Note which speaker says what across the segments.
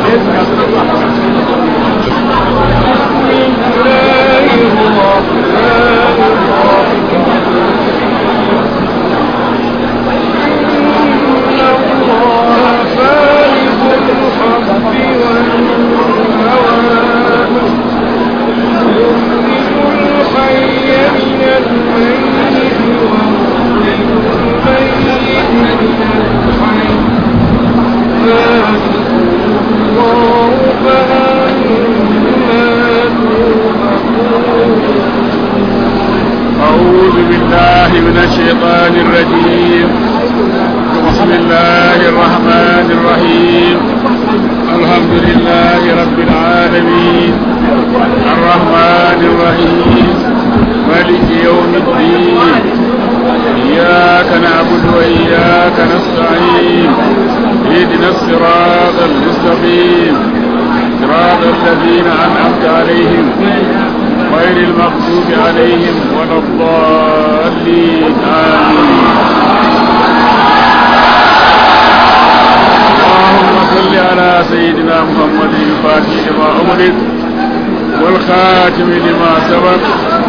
Speaker 1: أعوذ بالله من الشيطان الرجيم. بسم الله الرحمن الرحيم. الحمد لله رب العالمين الرحمن الرحيم مالك يوم الدين. إياك نعبد وإياك نستعين. اهدنا الصراط المستقيم صراط الذين أنعمت عليهم غير المغضوب عليهم ولا الضالين آمين. اللهم صل على سيدنا محمد الفاتح لما أمرت والخاتم لما سبق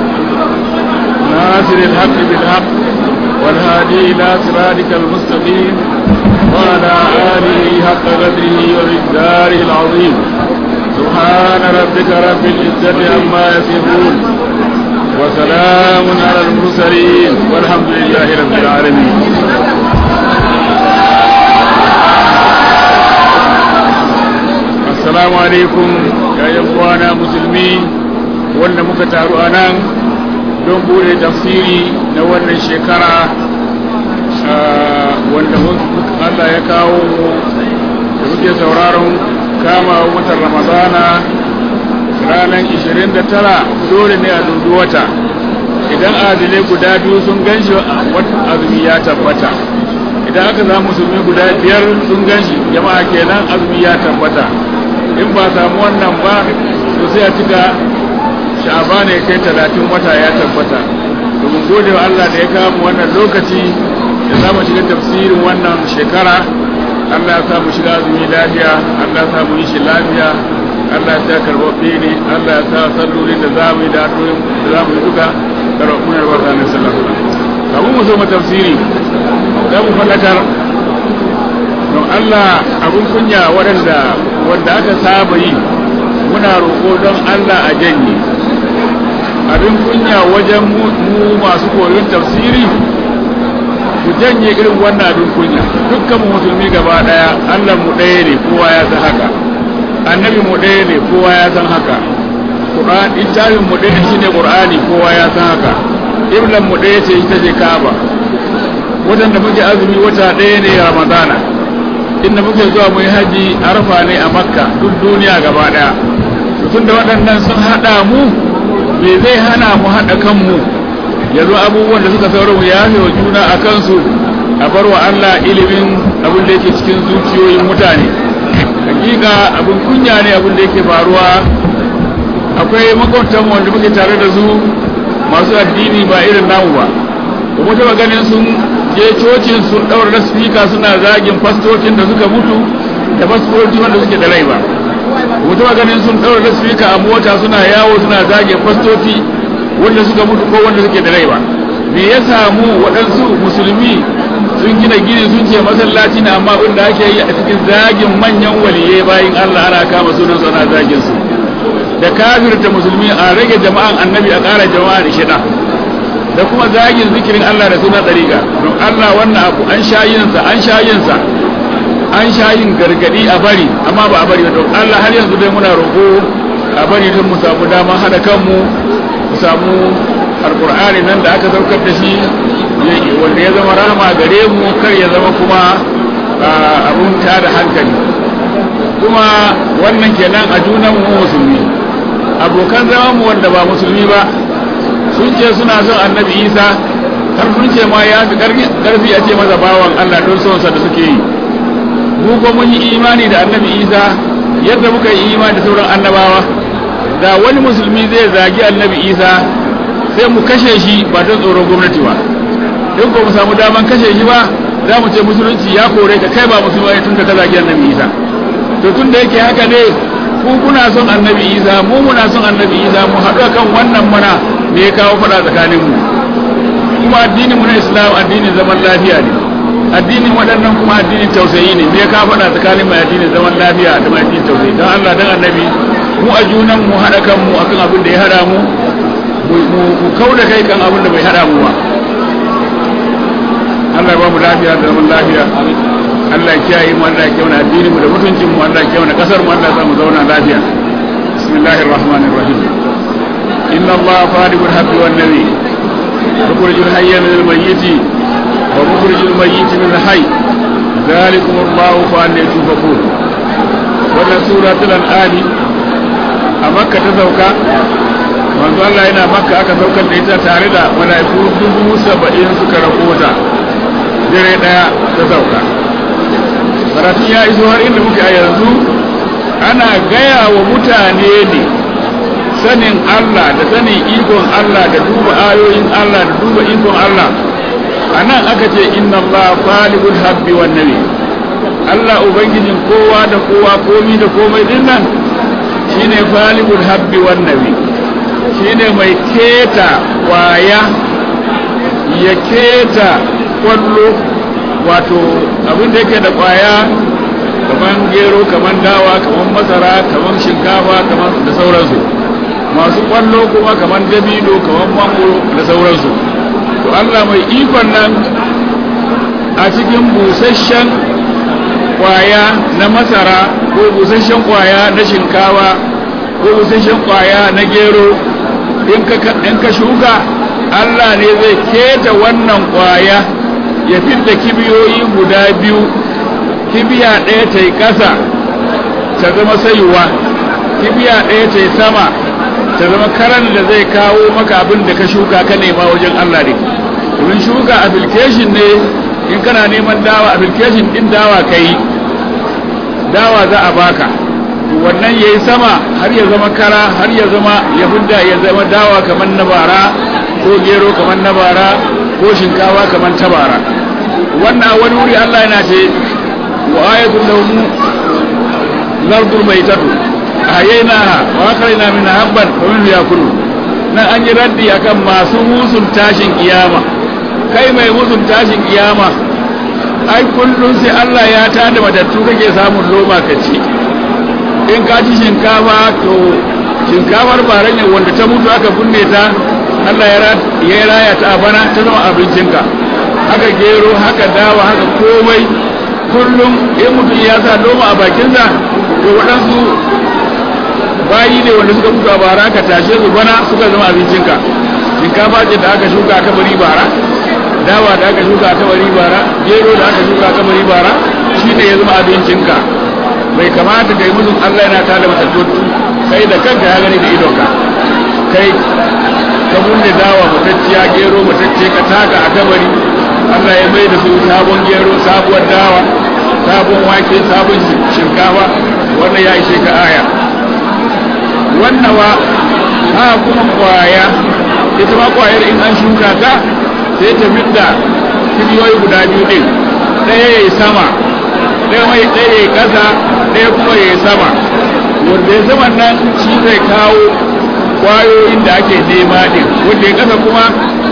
Speaker 1: ناصر الحق بالحق والهادي إلى صراطك المستقيم وعلى آله حق قدره ومقداره العظيم. سبحان ربك رب العزة عما يصفون وسلام على المرسلين والحمد لله رب العالمين. السلام عليكم يا إخوانا مسلمين. wanda muka taru a nan don bude tafsiri na wannan shekara wanda Allah ya kawo da muke sauraron kama watan Ramadana ranar 29 dole ne a dubi wata. Idan adilai guda biyu sun ganshi azumi ya tabbata. Idan aka samu musulmi guda 5 sun ganshi jama'a kenan azumi ya tabbata. In ba samu wannan ba to sai a cika Sha'ban ne kai 30 wata ya tabbata. Domin gode wa Allah da ya kawo wannan lokaci da za mu shiga tafsirin wannan shekara. Allah ya samu shiga azumi lafiya, Allah ya samu yi shi lafiya, Allah ya sa karɓaɓɓe ne, Allah ya sa sallolin da za mu yi da addu'o'in da za mu yi duka karɓaɓɓun da barka ne sallallahu alaihi wasallam. Kamun mu so mu tafsiri, za mu faɗakar don Allah abun kunya wanda aka saba yi muna roƙo don Allah a janye. Abin kunya wajen mu masu koyon tafsiri ku janye irin wannan abin kunya. Dukkan musulmi gaba daya Allah mu ɗaya ne, kowa ya san haka. Annabi mu ɗaya ne, kowa ya san haka. Qur'an littafin mu ɗaya shine Qur'ani, kowa ya san haka. Iblan mu ɗaya ce ita ce Kaaba. Watan da muke azumi wata ɗaya ne Ramadana. Inda muke zuwa mu yi haji Arfa ne a Makka, duk duniya gaba daya. Tun da waɗannan sun haɗa mu, me zai hana mu haɗa kanmu? Yanzu abubuwan da suka saura mu yafe wa juna a kansu, a bar wa Allah ilimin abin da yake cikin zuciyoyin mutane. Hakika abin kunya ne abin da yake faruwa. Akwai makwabtan wanda muke tare da su masu addini ba irin namu ba. Kuma taba ganin sun je cocin sun ɗaura da spika suna zagin fastocin da suka mutu da fastoci wanda suke da rai ba. Kuma taba ganin sun ɗaura da spika a mota suna yawo suna zagin fastoci wanda suka mutu ko wanda suke da rai ba. Me ya samu waɗansu musulmi sun gina gini sun ce masallaci ne, amma abin da ake yi a cikin zagin manyan waliyai bayin Allah ana kama sunan su ana zagin su. Da kafirta musulmi a rage jama'an annabi a ƙara jama'a da shida. Da kuma zagin zikirin Allah da sunan ɗariƙa. Don Allah wannan abu an sha yin gargadi a bari, amma ba a bari ba. Don Allah har yanzu dai muna roƙo a bari don mu samu damar haɗa kanmu, mu samu alƙur'ani nan da aka saukar da shi wanda ya zama rahama gare mu, kar ya zama kuma abun tada hankali. Kuma wannan kenan a junan mu musulmi. Abokan zaman mu wanda ba musulmi ba sun ce suna son Annabi Isa, har sun ce ma ya fi ƙarfi a ce masa bawan Allah don sonsa da suke yi. Mu ko mun yi imani da Annabi Isa yadda muka yi imani da sauran annabawa. Da wani musulmi zai zagi Annabi Isa sai mu kashe shi ba don tsoron gwamnati ba. In ko mu samu daman kashe shi ba, za mu ce musulunci ya kore ka, kai ba musulmi tun da ka zagi Annabi Isa. to tun da yake haka ne ku kuna son annabi Isa mu muna son annabi Isa mu haɗu kan wannan mana me ya kawo faɗa tsakanin mu kuma addinin mu na Islam addinin zaman lafiya ne addinin waɗannan kuma addinin tausayi ne me ya kawo faɗa tsakanin mu addinin zaman lafiya da addinin tausayi dan Allah dan annabi mu a junan mu haɗa kan mu akan abin da ya hada mu mu kauda kai kan abin da bai hada mu ba Allah ya ba mu lafiya da zaman lafiya Allah ya kiyaye mu Allah ya kiyaye addinin mu da mutuncin mu Allah ya kiyaye kasar mu Allah ya samu zauna lafiya bismillahir rahmanir rahim inna allaha faliqul haqqi wan nabi yukhrijul hayya minal mayyiti wa mukhrijul mayyita minal hayy dhalikum allahu fa anna tufakun wannan suratul an'am a makka ta sauka manzo Allah yana makka aka saukar da ita tare da malaiku 70 suka rakota dare daya ta sauka karatu ya iso har inda muke a yanzu ana gaya wa mutane ne sanin Allah da sanin ikon Allah da duba ayoyin Allah da duba ikon Allah anan aka ce inna Allah faliqul habbi wan nabi Allah ubangijin kowa da kowa komi da komai din nan shine faliqul habbi wan nabi shine mai keta waya ya keta kwallo wato abin da yake da kwaya kaman gero kaman dawa kaman masara kaman shinkafa kaman da sauransu masu kwallo kuma kaman dabino kaman mangoro da sauransu to Allah mai ikon nan a cikin busasshen kwaya na masara ko busasshen kwaya na shinkafa ko busasshen kwaya na gero in ka shuka Allah ne zai keta wannan kwaya ya fidda kibiyoyi guda biyu kibiya ɗaya ta yi ƙasa ta zama sayuwa kibiya ɗaya ta yi sama ta zama karan da zai kawo maka abin da ka shuka ka nema wajen Allah ne domin shuka application ne in kana neman dawa application ɗin dawa ka yi dawa za a baka wannan ya yi sama har ya zama kara har ya zama ya fidda ya zama dawa kamar na bara ko gero kamar na bara ko shinkawa kamar ta bara wannan wani wuri Allah yana ce wa ayatul lahum lardul maitatu ahyaynaha wa akhrajna minha habban wa minhu yakulu nan an yi raddi akan masu musun tashin kiyama kai mai musun tashin kiyama ai kullun sai Allah ya tada matattu kake samun loma ka ci in ka ci shinkafa to shinkafar baran ne wanda ta mutu aka bunne ta Allah ya raya ta bana ta zama abincinka haka gero haka dawa haka komai kullum in mutum ya sa noma a bakinsa to waɗansu bayi ne wanda suka mutu a bara aka tashe su bana suka zama abincinka shinkafa ce da aka shuka aka bari bara dawa da aka shuka aka bari bara gero da aka shuka aka bari bara shine ya zama abincinka bai kamata kai mutum Allah yana tada matattu kai da kanka ya gani da idonka kai ka bunne dawa matacciya gero matacce ka taka a kabari Allah ya mai da su sabon gero sabuwar dawa sabon wake sabon shinkafa wannan ya ishe ka aya wannan wa ha kuma kwaya ita ma kwayar in an shuka ta sai ta fidda kibiyoyi guda biyu din ɗaya ya yi sama ɗaya ya yi ƙasa ɗaya kuma ya yi sama wanda ya sama nan shi zai kawo kwayoyin da ake nema din wanda ya ƙasa kuma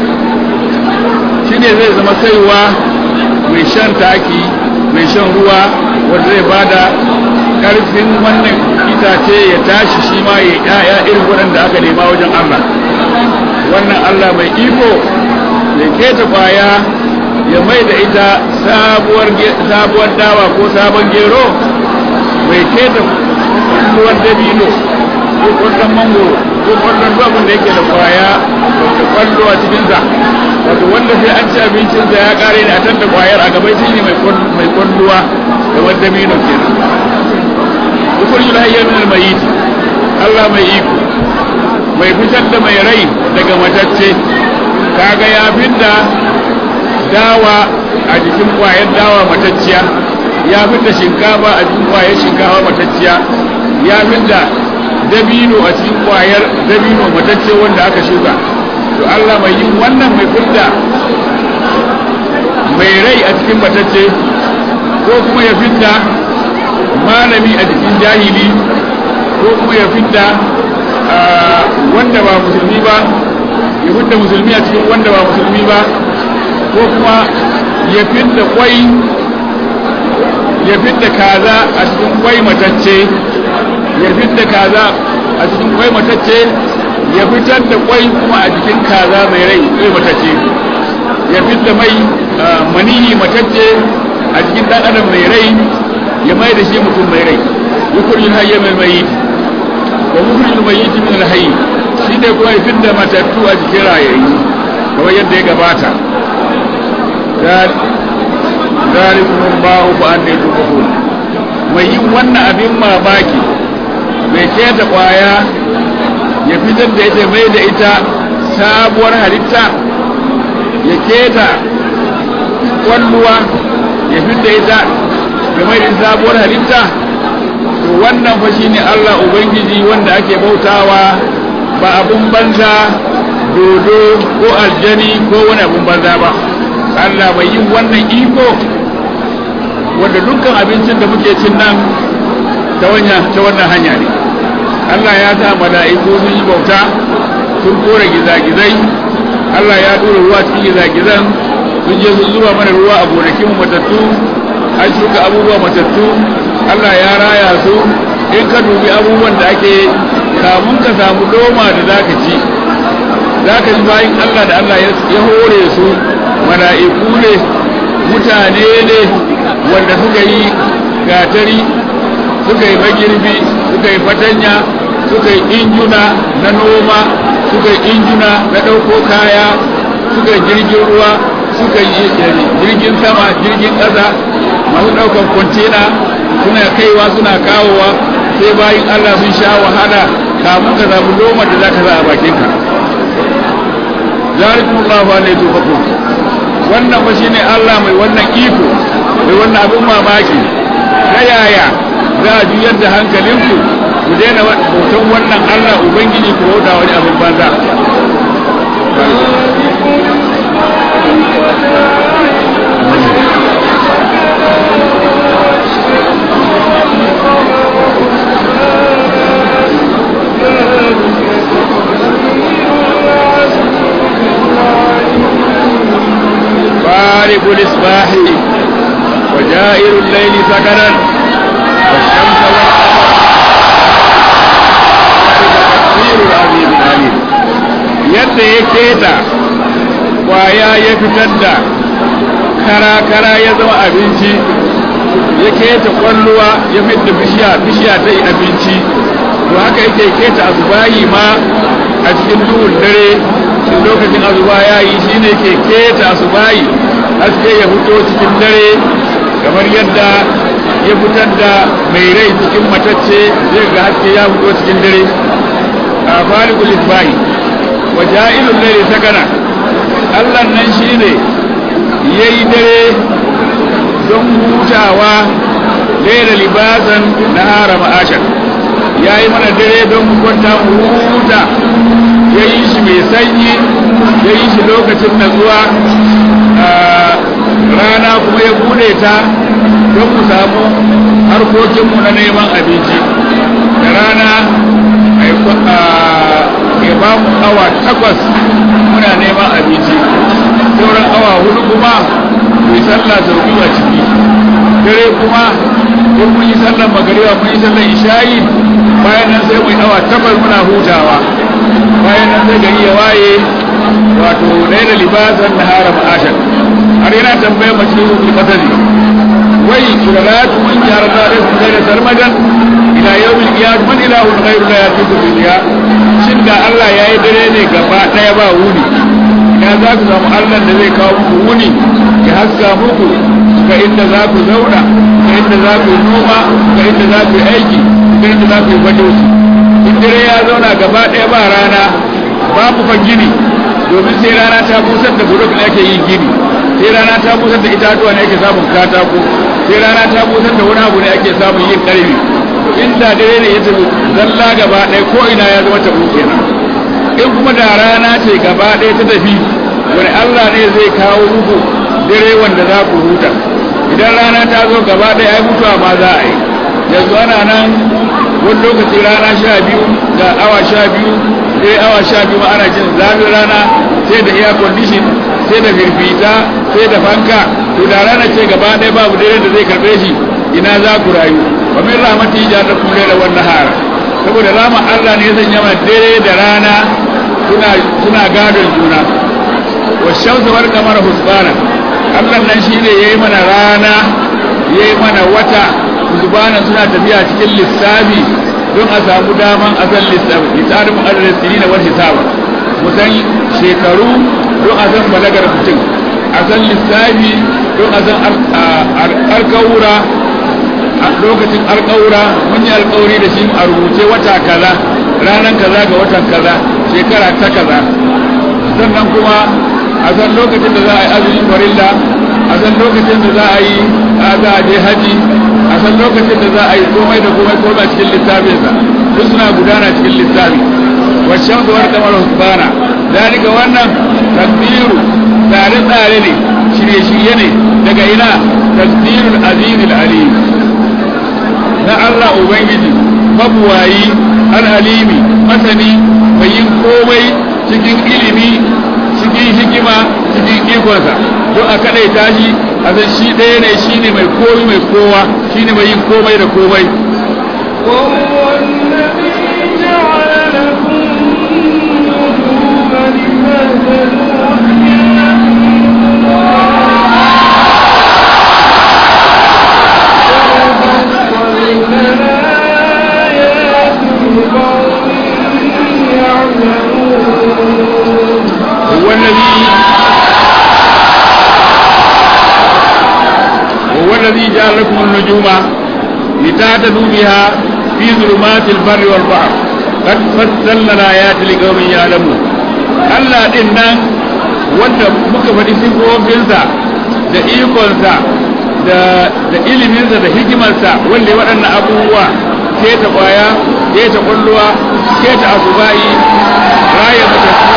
Speaker 1: shi ne zai zama saiwa mai shan taki mai shan ruwa wanda zai bada ƙarfin wannan itace ya tashi shi ma ya ƴaƴa irin waɗanda aka nema wajen Allah wannan Allah mai iko ya keta kwaya ya mai da ita sabuwar dawa ko sabon gero mai keta kwallon dabino ko kwallon mangoro ko kwallon abin da yake da kwaya da kwallo a cikinsa wato wanda sai an ci abincinsa ya kare ne a tanta kwayar a gabai shi ne mai kwalluwa da wadda dabino kenan ukurjul hayyar min al-mayyit Allah mai iko mai fitar da mai rai daga matacce kaga ya fidda dawa a jikin kwayar dawa matacciya ya fidda shinkafa a jikin kwayar shinkafa matacciya ya fidda dabino a cikin kwayar dabino matacce wanda aka shuka to Allah mai yin wannan mai fidda mai rai a cikin matacce ko kuma ya fidda malami a cikin jahili ko kuma ya fidda wanda ba musulmi ba ya fidda musulmi a cikin wanda ba musulmi ba ko kuma ya fidda kwai ya fidda kaza a cikin kwai matacce ya fidda kaza a cikin kwai matacce ya fitar da kwai kuma a cikin kaza mai rai kwai matacce ya fidda mai maniyi matacce a cikin dan adam mai rai ya mai da shi mutum mai rai yukhrijul hayya min al-mayyit wa yukhrijul mayyita min al-hayy shi ne kuma ya fidda matattu a cikin rayayi kamar yadda ya gabata zalikum Allahu fa anna tufakun mai yin wannan abin mamaki mai keta kwaya ya fitar da ita mai da ita sabuwar halitta ya keta kwalluwa ya fitar da ita ya mai da sabuwar halitta to wannan fa shine Allah ubangiji wanda ake bautawa ba abun banza dodo ko aljani ko wani abun banza ba Allah bai yin wannan iko wanda dukkan abincin da muke cin nan ta wannan hanya ne Allah ya sa mala'iku sun yi bauta sun kore gizagizai Allah ya dora ruwa cikin gizagizan sun je sun zuba mana ruwa a gonakin matattu an shuka abubuwa matattu Allah ya raya su in ka dubi abubuwan da ake kamun ka samu doma da zaka ci zaka ji bayan Allah da Allah ya hore su mala'iku ne mutane ne wanda suka yi gatari suka yi magirbi suka yi fatanya suka yi injuna na noma suka yi injuna na ɗauko kaya suka yi jirgin ruwa suka yi jirgin sama jirgin ƙasa masu ɗaukar kwantena suna kaiwa suna kawowa sai bayan Allah sun sha wahala kamun ka samu noma da za ka za a bakinka zalikumullahu alaihi tufakun wannan fa shine Allah mai wannan iko mai wannan abin mamaki ta yaya za a juyar da hankalinku ku daina bautan wannan Allah ubangiji ku bauta wani abin banza فارق الإصباح وجائر الليل سكنا والشمس والقمر تقدير العزيز العليم yadda ya keta kwaya ya fitar da kara ya zama abinci ya keta kwalluwa ya fitar bishiya ta yi abinci to haka yake keta azubayi ma a cikin duhun dare lokacin azuba ya yi shi ne ke keta asubayi haske ya fito cikin dare kamar yadda ya fitar da mai rai cikin matacce zai ga haske ya fito cikin dare a falikul isbahi wa ja'ilul layli sakana Allah nan shine yayi dare don hutawa layla libasan nahara ma'ashan yayi mana dare don kwanta huta yayi shi mai sanyi yayi shi lokacin natsuwa rana kuma ya bude ta don mu samu harkokinmu na neman abinci da rana ya ba mu awa 8 muna neman abinci sauran awa 4 kuma mu yi sallah sau biyu a ciki dare kuma in mun yi sallar magariba mun yi sallar isha'i bayan nan sai mu yi awa 8 muna hutawa bayan nan sai gari ya waye wato laila libasan nahara ma'ashan har yana tambayar majlisul qadari wai shuralatu min jarata da sai sarmadan ila yawmil qiyamah man ilahun ghayru la yatiku biya shin da Allah yayi dare ne gaba daya ba wuni ina za ku samu Allah da zai kawo muku wuni ya haska muku ga inda za ku zauna ga inda za ku noma ga inda za ku aiki ga inda za ku fadoci in dare ya zauna gaba daya ba rana babu fa gini domin sai rana ta busar da buruk ne ake yin gini sai rana ta busar da itatuwa ne ake samun katako sai rana ta busar da wani abu ne ake samun yin karfi inda dare ne ya tafi zalla gaba ɗaya ko ina ya zama tabu kenan in kuma da rana ce gaba ɗaya ta tafi wani Allah ne zai kawo muku dare wanda za ku huta idan rana ta zo gaba ɗaya ai mutuwa ma za a yi yanzu ana nan wani lokaci rana 12 da awa 12 sai awa 12 ma ana jin zafin rana sai da air condition sai da firfita sai da fanka to da rana ce gaba ɗaya babu dare da zai karɓe shi ina za ku rayu wa min rahmati ja'alakum layla wan nahara saboda rama Allah ne ya sanya mana dare da rana suna gadon juna wa shamsu wal qamara husbana Allah nan shine yayi mana rana yayi mana wata husbana suna tafiya cikin lissafi don a samu daman asal lissafi litsarin adadin sinina wal hisaba musan shekaru don a san balagar mutum a san lissafi don a san alƙawura a lokacin alƙawura mun yi alƙawari da shi a rubuce wata kaza ranar kaza ga watan kaza shekara ta kaza sannan kuma a san lokacin da za a yi azumin farilla a san lokacin da za a yi za a je haji a san lokacin da za a yi komai da komai cikin littafinsa duk suna gudana cikin littafi waccan zuwar kamar husbana zalika wannan tasbiru tsare-tsare ne shirye-shirye ne daga ina tasbirul azizul alim na Allah ubangiji mabuwayi al'alimi masani mai yin komai cikin ilimi cikin hikima cikin ikonsa don a kadai tashi a san shi ɗaya ne shi ne mai komi mai kowa shi ne mai yin komai da komai الذي جعل لكم النجوم لتهتدوا بها في ظلمات البر والبحر قد فصلنا الآيات لقوم يعلمون Allah din nan wanda muka faɗi sifofinsa da ikonsa da iliminsa da hikimarsa wanda waɗannan abubuwa ke ta ƙwaya ke ta ƙwalluwa ke ta asubai raya matattu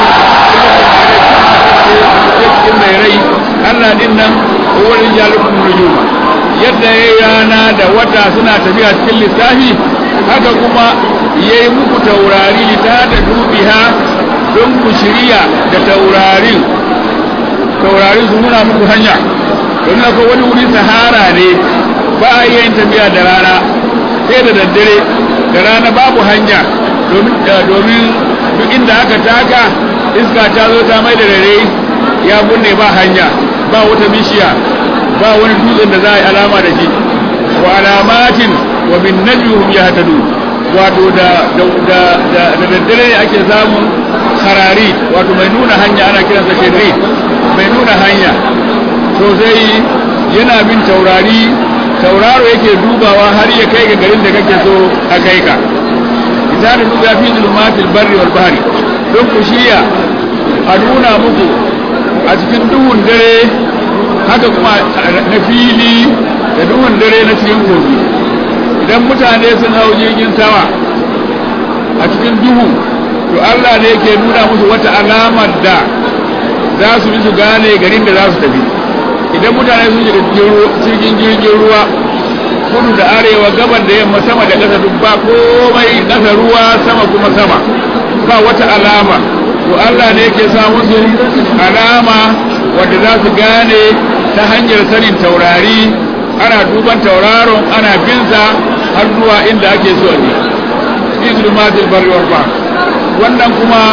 Speaker 1: cikin mai rai Allah din nan wani jalukun nujuma yadda ya yi rana da wata suna tafiya cikin lissafi haka kuma ya yi muku taurari ta da dubiha don ku shirya da taurarin su nuna muku hanya don akwai wani wuri sahara ne ba a yi yin tafiya da rana sai da daddare da rana babu hanya domin duk inda aka taka iska ta zo ta mai da dare ya bunne ba hanya ba wata bishiya ba wani dutsen da za a yi alama da shi wa alamatin wa bin najmuhum yahtadun wato da daddare ake samun harari wato mai nuna hanya ana kiransa shedri mai nuna hanya to sai yana bin tauraro yake dubawa har ya kai ga garin da kake so a kai ka ita da duba fi zulumatil barri wal bahri don ku shiya a nuna muku a cikin duhun dare haka kuma na fili da duhun dare na cikin kogi idan mutane sun hau jirgin sama a cikin duhu to Allah ne yake nuna musu wata alamar da za su bi su gane garin da za su tafi idan mutane sun cikin jirgin ruwa kudu da arewa gaban da yamma sama da ƙasa duk ba komai ƙasa ruwa sama kuma sama ba wata alama to Allah ne yake sa musu alama wanda za su gane ta hanyar sanin taurari ana duban tauraron ana binsa har zuwa inda ake so ne izlumatul barri wal bahr wannan kuma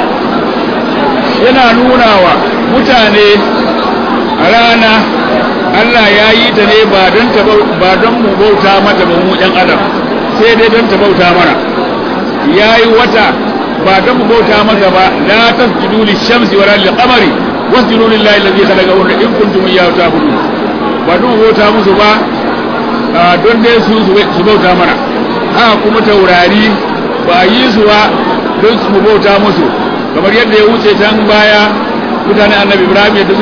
Speaker 1: yana nuna wa mutane a rana Allah ya yi ta ne ba don mu bauta mata ba mu ɗan adam sai dai don ta bauta mana ya yi wata ba don mu bauta mata ba la tasjudu lishamsi wala lilqamari wasjudu lillahi alladhi khalaqahunna in kuntum iyyahu ta'budun ba don bauta musu ba don dai su bauta mana haka kuma taurari ba yi su ba don su bauta musu kamar yadda ya wuce can baya mutane annabi Ibrahim yadda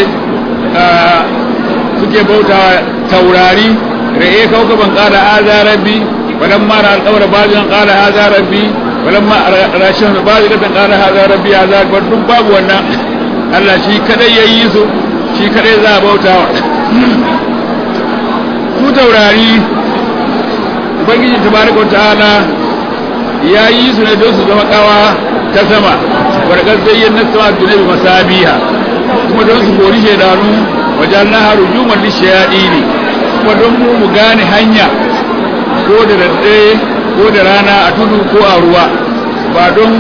Speaker 1: suke bauta taurari ra'e kaukaban qala hadha rabbi walamma ra al-qawra ba'dan qala hadha rabbi walamma rashin ba'dan qala hadha rabbi hadha duk babu wannan Allah shi kadai yayi su shi kadai za a bautawa su taurari ubangiji tabaraka ta'ala ya yi su ne don su zama kawa ta sama warkar zayyan na sama dunabi masabiha kuma don su kori shaidanu wajen na harujuman lishayaɗi ne kuma don mu gane hanya ko da daddare ko da rana a tudu ko a ruwa ba don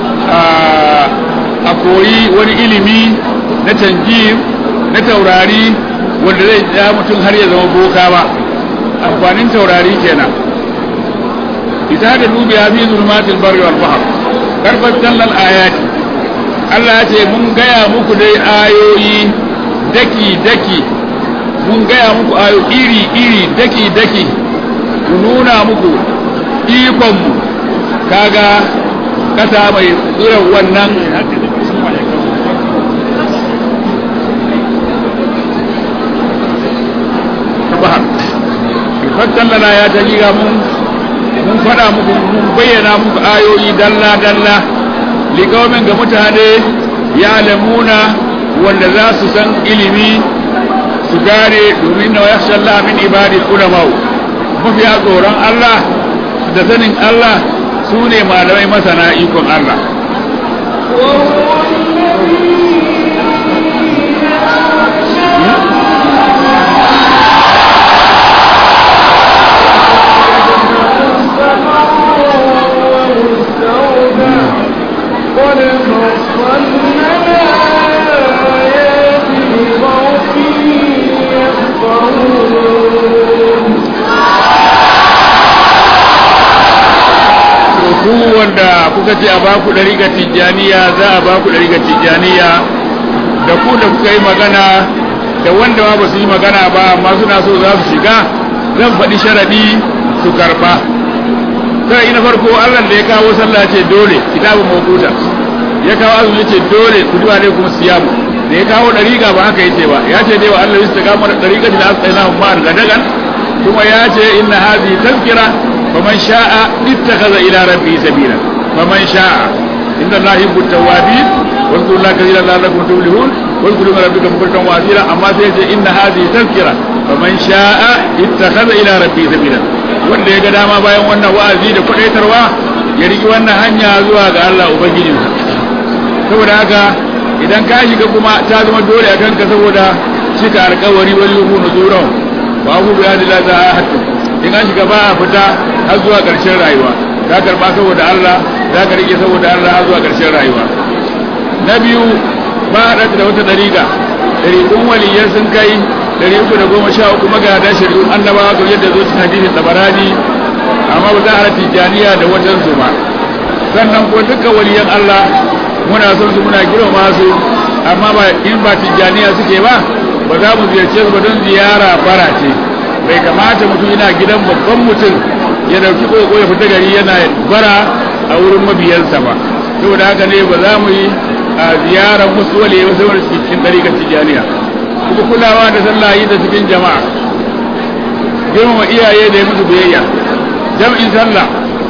Speaker 1: a koyi wani ilimi na tanjir na taurari wanda zai ja mutum har ya zama boka ba amfanin taurari kenan ita da dubi ya fi zulmatil barri wal bahr karfat dallal ayati Allah ya ce mun gaya muku dai ayoyi daki daki mun gaya muku ayo iri iri daki daki mu nuna muku ikon mu kaga kasa mai tsirar wannan fattan lana ya ta jiga mun faɗa muku mun bayyana muku ayoyi dalla dalla liqaumin ga mutane ya lamuna wanda za su san ilimi su gane domin na yakhsha Allah min ibadi ulama mafiya tsoron Allah da sanin Allah su ne malamai masana ikon Allah wanda kuka ce a baku ɗariƙar tijjaniya za a baku ɗariƙar tijjaniya da ku da kuka yi magana da wanda ba su yi magana ba amma suna so za su shiga zan faɗi sharaɗi su karɓa sai na farko Allah da ya kawo sallah ce dole kitabun mawquta ya kawo azumi ce dole kutuba ne kuma siyamu da ya kawo ɗariƙa ba haka yace ba ya ce dai wa Allah istiqama da ɗariƙati da asqainahu ma'ar gadagan kuma ya ce inna hadhihi tazkira faman sha'a ittakhadha ila rabbi sabila faman sha'a inna allaha yuhibbu at-tawwabin wa yadhkuru allaha kathiran la'allakum tuflihun wa yadhkuru rabbika bukratan wa asila amma sai ce inna hadhihi tazkira faman sha'a ittakhadha ila rabbi sabila wanda ya ga dama bayan wannan wa'azi da kwadaitarwa ya riki wannan hanya zuwa ga Allah ubangijinsa saboda haka idan ka shiga kuma ta zama dole a kanka saboda cika alƙawari wal yuhu nuzuran wa hu bi hadillahi ta'ala in an shiga ba a fita har zuwa ƙarshen rayuwa za ka karɓa saboda Allah za ka rike saboda Allah har zuwa ƙarshen rayuwa na biyu ba a da wata ɗariƙa ɗariƙun waliyyar sun kai 313 magada shari'un annabawa ga yadda zo cikin hadisin tabarani amma ba za a rati janiya da wajen su ba sannan ko dukkan waliyan Allah muna son su muna girmama su amma ba in ba tijaniya suke ba ba za mu ziyarce su ba don ziyara bara ce bai kamata mutum yana gidan babban mutum ya dauki koko ya fita gari yana bara a wurin mabiyansa ba saboda haka ne ba za mu yi a ziyarar musu wale ba saboda cikin ɗariƙar tijaniya kuma kulawa da sallah yi da cikin jama'a girmama iyaye da ya musu biyayya jam'in sallah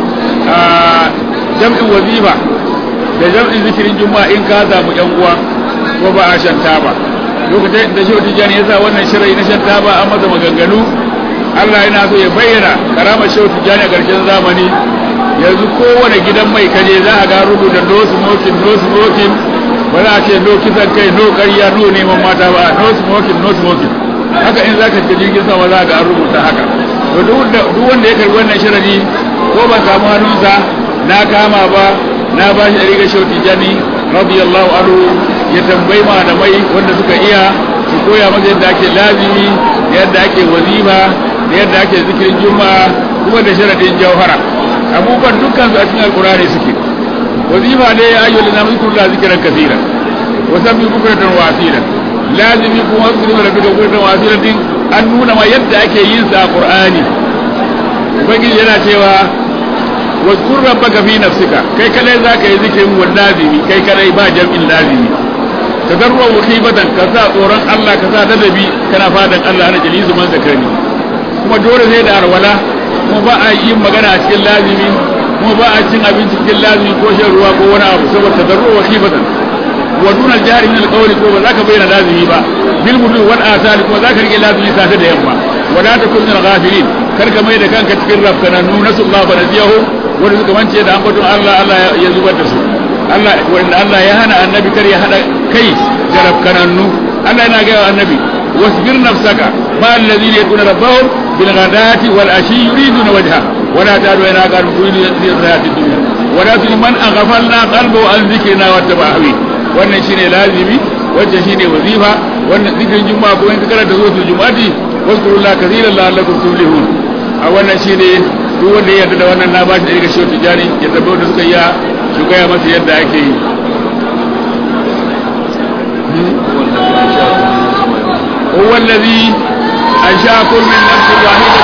Speaker 1: jam'in wazifa da jam'in zikirin juma'a in ka samu yan uwa ko ba a shan taba lokacin da shehu tijjani ya sa wannan shirai na shan taba an masa maganganu Allah yana so ya bayyana karamar shehu tijjani a ƙarshen zamani yanzu kowane gidan mai kaje za a ga rubuta no smoking no smoking ba za a ce no kisan kai no ƙarya no neman mata ba no smoking no smoking haka in za ka shiga jirgin sama za a ga an rubuta haka to duk wanda ya karbi wannan shirari ko ba samu hannunsa na kama ba na ba shi ɗari ga shehu tijjani radiyallahu anhu ya tambayi malamai wanda suka iya su koya masa yadda ake lazimi da yadda ake wazifa da yadda ake zikirin juma'a kuma da sharadin jawhara abubuwan dukkan su a cikin alkurani suke wazifa ne ya ayyul lana zikrullah zikran kaseera wa sabbi bukratan wa asila lazimi kuma zikrul rabbika bukratan wa asila din an nuna ma yadda ake yin sa a qur'ani ubangiji yana cewa wazkur rabbaka fi nafsika kai kadai zaka yi zikirin wal lazimi kai kadai ba jam'in lazimi tadarru wa khibatan ka sa tsoron Allah ka sa ladabi kana fadan Allah ana jalisu man zakani kuma dole sai da arwala kuma ba a yin magana a cikin lazimi kuma ba a cin abinci cikin lazimi ko shan ruwa ko wani abu saboda tadarru wa khibatan wa dun al-jahri min al-qawli ko ba za ka bayyana lazimi ba bil mudu wal asali ko za ka rike lazimi safe da yamma wala takun min al-ghafilin kar ka mai da kanka cikin rafkananu nasallahu wa nadiyahu wanda suka mance da ambaton Allah ya zubar da su wanda Allah ya hana annabi kar ya hada kai da rafkananu Allah yana ga annabi wasbir nafsaka ma alladhina yad'una rabbahum bil ghadati wal ashi yuriduna wajha wala ta'du ila qarbi hayati dunya wala man aghfalna qalbahu an dhikrina wa tabahi wannan shine lazimi wanda shine wazifa wannan zikirin juma'a ko in ka karanta zuwa juma'ati waskurullaha kathiran la'allakum tuflihun a wannan shine duk wanda ya yarda da wannan na bashi da daga shi tijani ya tabbata da suka yi su gaya masa yadda ake yi هو الذي أنشأكم من نفس واحدة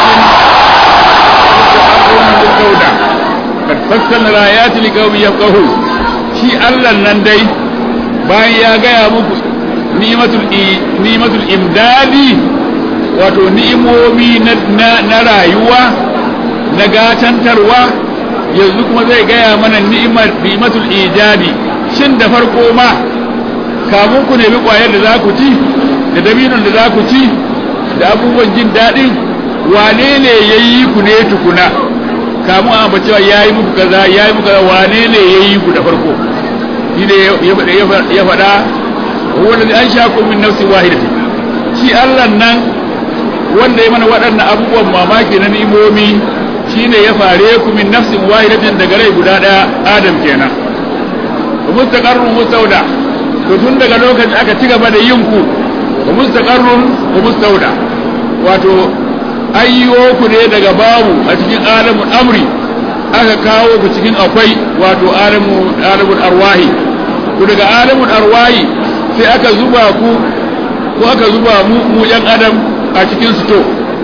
Speaker 1: مستقر قد فصلنا الآيات لقوم يفقهون شي الله نندي bayan ya gaya muku ni'matul imdadi wato ni'imomi na rayuwa na gatantarwa yanzu kuma zai gaya mana ni'matul ijabi shin da farko ma kamun ku nemi kwayar da za ku ci da dabinin da za ku ci da abubuwan jin daɗin wane ne ya yi ku ne tukuna kamun an ba cewa ya yi muku kaza wane ne ya yi ku da farko shi ne ya faɗa wanda an sha ku min nafsi wahidatin shi Allah nan wanda ya mana waɗannan abubuwan mamaki na ni'imomi shine ya fare ku min nafsin wahidatin daga rai guda ɗaya Adam kenan mustaqarrun mustawda to tun daga lokacin aka ci gaba da yin ku mustaqarrun wa mustawda wato ayyo ku ne daga babu a cikin alamul amri aka kawo ku cikin akwai wato alamul arwahi ku daga alamul arwahi sai aka zuba ku ko aka zuba mu yan adam a cikin sito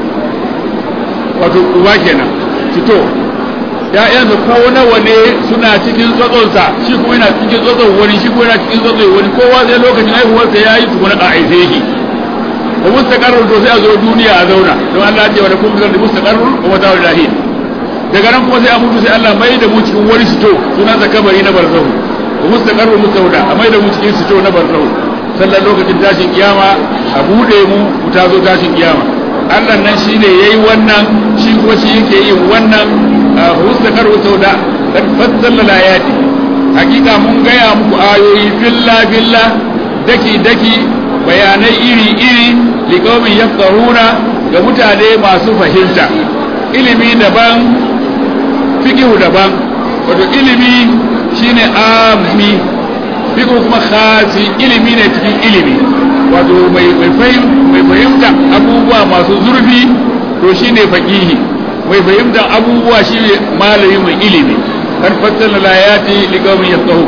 Speaker 1: wato uba kenan sito ya'yansa ko nawa ne suna cikin tsotsonsa shi kuma yana cikin tsotson wani shi kuma yana cikin tsotson wani kowa sai lokacin haihuwarsa ya yi tukuna a aize shi wa mustaqarrun to sai a zo duniya a zauna don Allah ya ce wa da kuma da mustaqarrun wa mata'ul lahi daga nan kuma sai a mutu sai Allah mai da mu cikin wani sito sunan sa kabari na barzahu wa mustaqarrun mustawda a mai da mu cikin sito na barzahu sallan lokacin tashin kiyama a bude mu ta zo tashin kiyama Allah nan shine yayi wannan shi kuma shi yake yin wannan mustaqarrun sauda kad fassala ayati hakika mun gaya muku ayoyi filla daki bayanai iri liqaumin yafqahuna ga mutane masu fahimta ilimi daban fiqhu daban wato ilimi shine ammi fiqhu kuma khasi ilimi ne cikin ilimi wato mai fahimta abubuwa masu zurfi to shine faqihi mai fahimta abubuwa shine malami mai ilimi kan fassala layati liqaumin yafqahun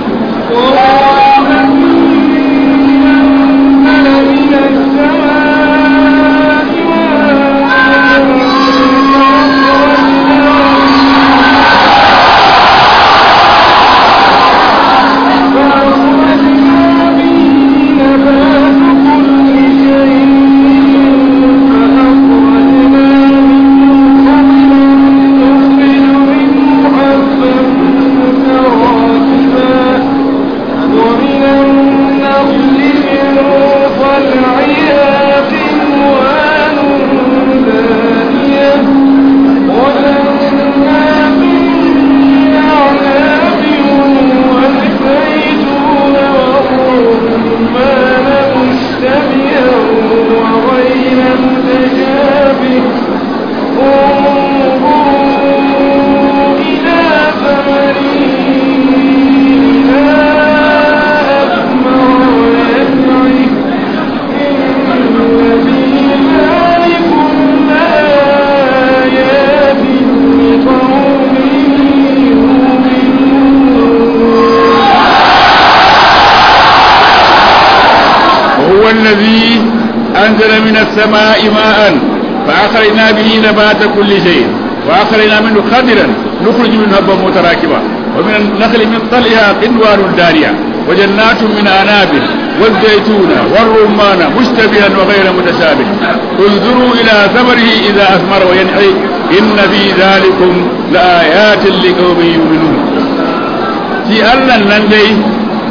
Speaker 1: الذي أنزل من السماء ماء فأخرجنا به نبات كل شيء وأخرجنا منه خضرا نخرج منه حبا متراكبا ومن النخل من طلعها قنوان دانية وجنات من أعناب والزيتون والرمان مشتبها وغير متشابه انظروا إلى ثمره إذا أثمر وينعي إن في ذلكم لآيات لقوم يؤمنون في الله نندي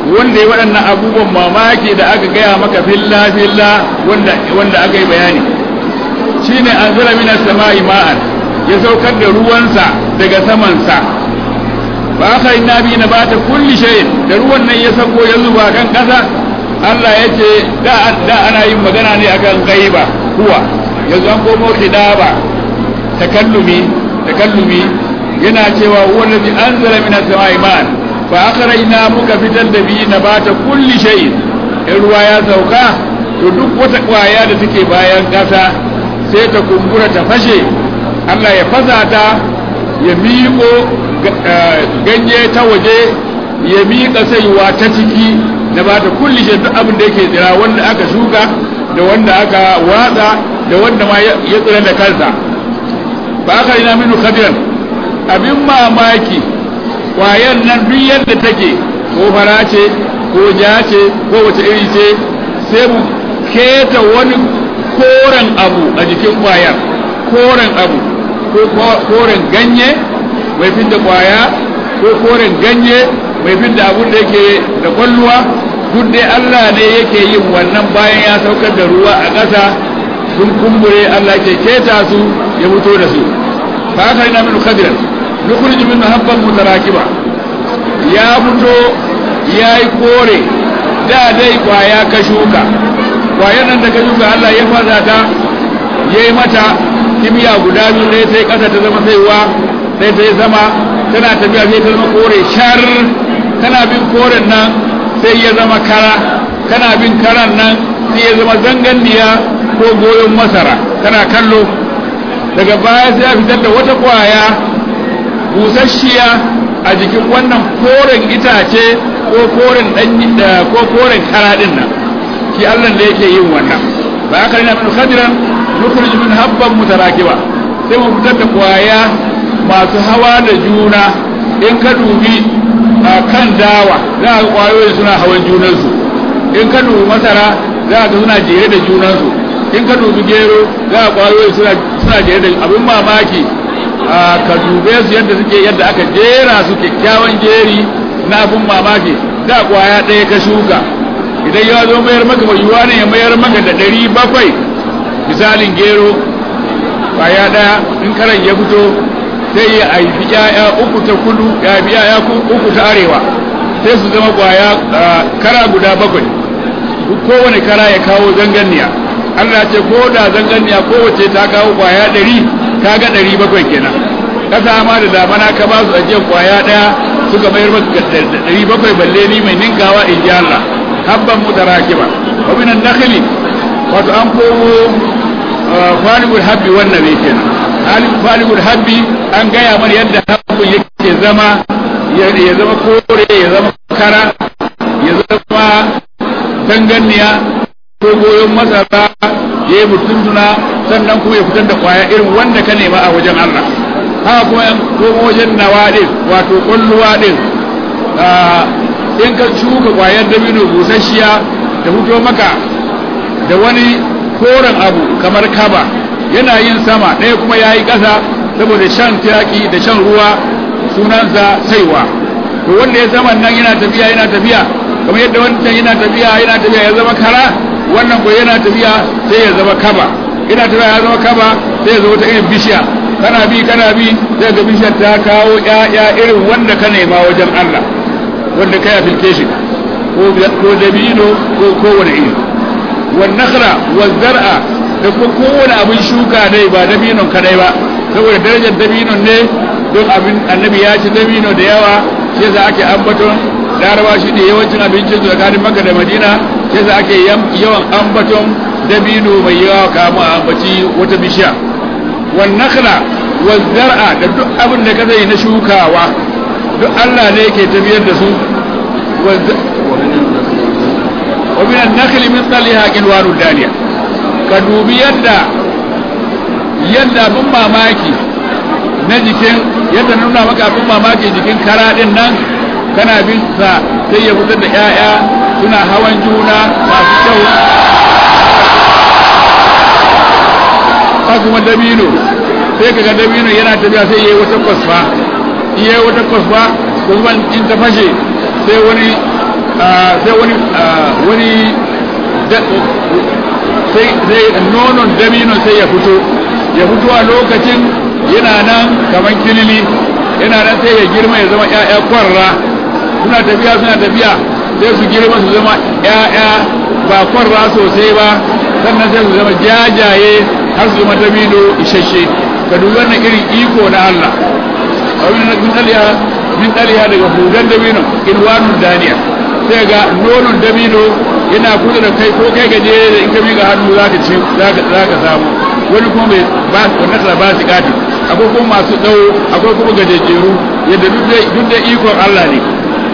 Speaker 1: wanda ya waɗannan abubuwan mamaki da aka gaya maka filla wanda aka yi bayani shine anzala minas sama'i ma'an, ya saukar da ruwansa daga samansa ba aka yi nabi na bata kulli shayin, da ruwan nan ya sako ya zuba kan ƙasa. Allah ya ce da ana yin magana ne akan gaiba kuwa, yanzu an komo kidaba takallumi yana cewa huwa allazi anzala minas sama'i ma'an fa akhrajna muka fitar da bi nabata kulli shay'in. In ruwa ya sauka to duk wata kwaya da take bayan kasa sai ta kumbura ta fashe, Allah ya fasa ta, ya miƙo ganye ta waje, ya miƙa saiwa ta ciki nabata kulli shay'in. Duk abin da yake tsira, wanda aka shuka da wanda aka watsa da wanda ma ya tsira da kansa. ba aka ina minu khadiran, abin mamaki kwayan nan duk yadda take, ko fara ce ko ja ce ko wace iri ce, sai mu keta wani koren abu a jikin kwayar, koren abu ko koren ganye mai fidda kwaya, ko koren ganye mai fidda abun da yake da kwalluwa. duk dai Allah ne yake yin wannan bayan ya saukar da ruwa a ƙasa sun kumbure, Allah ke keta su ya fito da su. fa aka ina min khadiran nukhrij min habban mutarakiba, ya fito yayi kore. da dai kwaya ka shuka, kwayan nan da ka shuka Allah ya fasa ta, yayi mata kimiya guda biyu, ne sai ƙasa ta zama saiwa, sai ta zama tana tafiya, sai ta zama kore shar. kana bin koren nan sai ya zama kara, kana bin karan nan sai ya zama zanganniya ko goyon masara, kana kallo. daga baya sai ya fitar da wata kwaya busasshiya a jikin wannan koren itace ko koren ko koren kara din nan. shi Allah ne yake yin wannan. ba aka rina min khadiran nukhrij min habban mutarakiba, sai mu fitar da kwaya masu hawa da juna. in ka dubi kan dawa za ka kwayoyi suna hawan junansu, in ka dubi masara za ka suna jere da junansu, in ka dubi gero za ka kwayoyi suna jere da. abin mamaki ka dube su yadda suke, yadda aka jera su kyakkyawan jeri na abin mamaki. da kwaya ɗaya ka shuka, idan ya zo mayar maka mai yiwuwa ne ya mayar maka da 700. misalin gero kwaya ɗaya in karan ya fito sai ya haifi ƴaƴa uku ta kudu, ya haifi ƴaƴa uku ta arewa, sai su zama kwaya kara guda 7. kowane kara ya kawo zanganniya. Allah ce ko da zanganniya kowace ta kawo kwaya 100, kaga 700 kenan. kasa ma da damana ka ba su ajiyar kwaya ɗaya suka mayar maka 700, balle ni mai ninkawa in ji Allah. habban mutarakiba wa minan nakhli, wato an komo falibul habbi wannan ne kenan. falibul habbi an gaya mana yadda habbun yake zama, ya zama kore, ya zama kara, ya zama danganniya ko goyon masara, ya yi mutuntuna, sannan kuma ya fitar da kwaya irin wanda ka nema a wajen Allah. haka kuma yan komo wajen nawa din, wato kulluwa din. in ka shuka kwayar dabino busasshiya da fito maka da wani koren abu kamar kaba, yana yin sama ɗaya kuma ya yi ƙasa saboda shan tiyaki da shan ruwa, sunansa saiwa. to wanda ya zaman nan yana tafiya kamar yadda wancan yana tafiya ya zama kara, wannan ko yana tafiya sai ya zama kaba, yana tafiya ya zama kaba sai ya zama ta irin bishiya. kana bi sai ga bishiyar ta kawo ƴaƴa irin wanda ka nema wajen Allah, wanda kai application ko dabino ko kowane iri. wan nakhla waz zar'a, da kowane abin shuka dai ba dabinon kadai ba, saboda darajar dabinon ne. don abin annabi ya ci dabino da yawa, sai za ake ambaton Larabawa shi ne yawancin abincin su tsakanin Makka da Madina, sai za ake yawan ambaton dabino mai yawa kama a ambaci wata bishiya. wan nakhla waz zar'a, da duk abin da ka zai na shukawa duk Allah ne yake tafiyar da su. wa min an-nakhli min talha qinwaru daniya, ka dubi yadda abin mamaki na jikin, yadda nuna maka abin mamaki jikin kara din nan, kana bin sa sai ya fitar da ƴaƴa suna hawan juna masu kyau. ka kuma dabino, sai kaga dabino yana tafiya sai yayi wata kwasfa, kuma in ta fashe sai wani sai wani sai nonon dabino sai ya fito a lokacin yana nan kamar kilili yana nan sai ya girma ya zama ƴaƴa kwarra suna tafiya sai su girma su zama ƴaƴa ba kwarra sosai ba sannan sai su zama jajaye har su zama dabino isasshe ka dubi wannan irin iko na Allah min ɗaliya daga hudan dabino ilwanun daniya sai ga nonon dabino yana kusa da kai ko kai gaje da in ka miƙa hannu za ka samu wani kuma mai ba wannan ba su kati akwai kuma masu tsawo akwai kuma gajejeru yadda duk da ikon Allah ne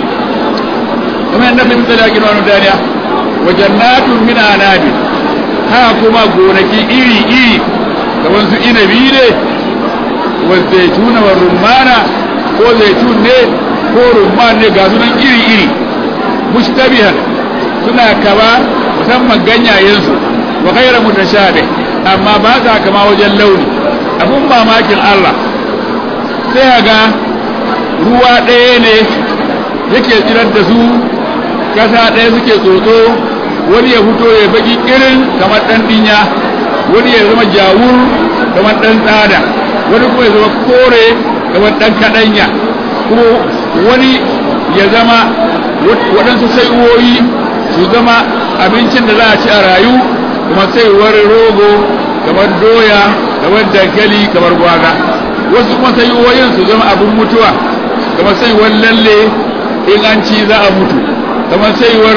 Speaker 1: kuma yadda min ɗaliya ilwanun daniya wa jannatun min anabi haka kuma gonaki iri kamar su inabi ne wa zaituna wa rumana ko zaitun ne ko rumman ne ga sunan iri mushtabihan suna kama musamman ganyayensu wa ghayra mutashabih amma ba za kama wajen launi abun mamakin Allah sai ga ruwa ɗaya ne yake tsirar da su kasa ɗaya suke tsotso wani ya fito ya baki irin kamar ɗan dinya wani ya zama jawur kamar ɗan tsada wani kuma ya zama kore kamar ɗan kaɗanya kuma wani ya zama waɗansu saiwoyi su zama abincin da za a ci a rayu kuma saiwar rogo kamar doya kamar dankali kamar gwaga wasu kuma saiwoyin su zama abin mutuwa kamar saiwar lalle in an ci za a mutu kamar saiwar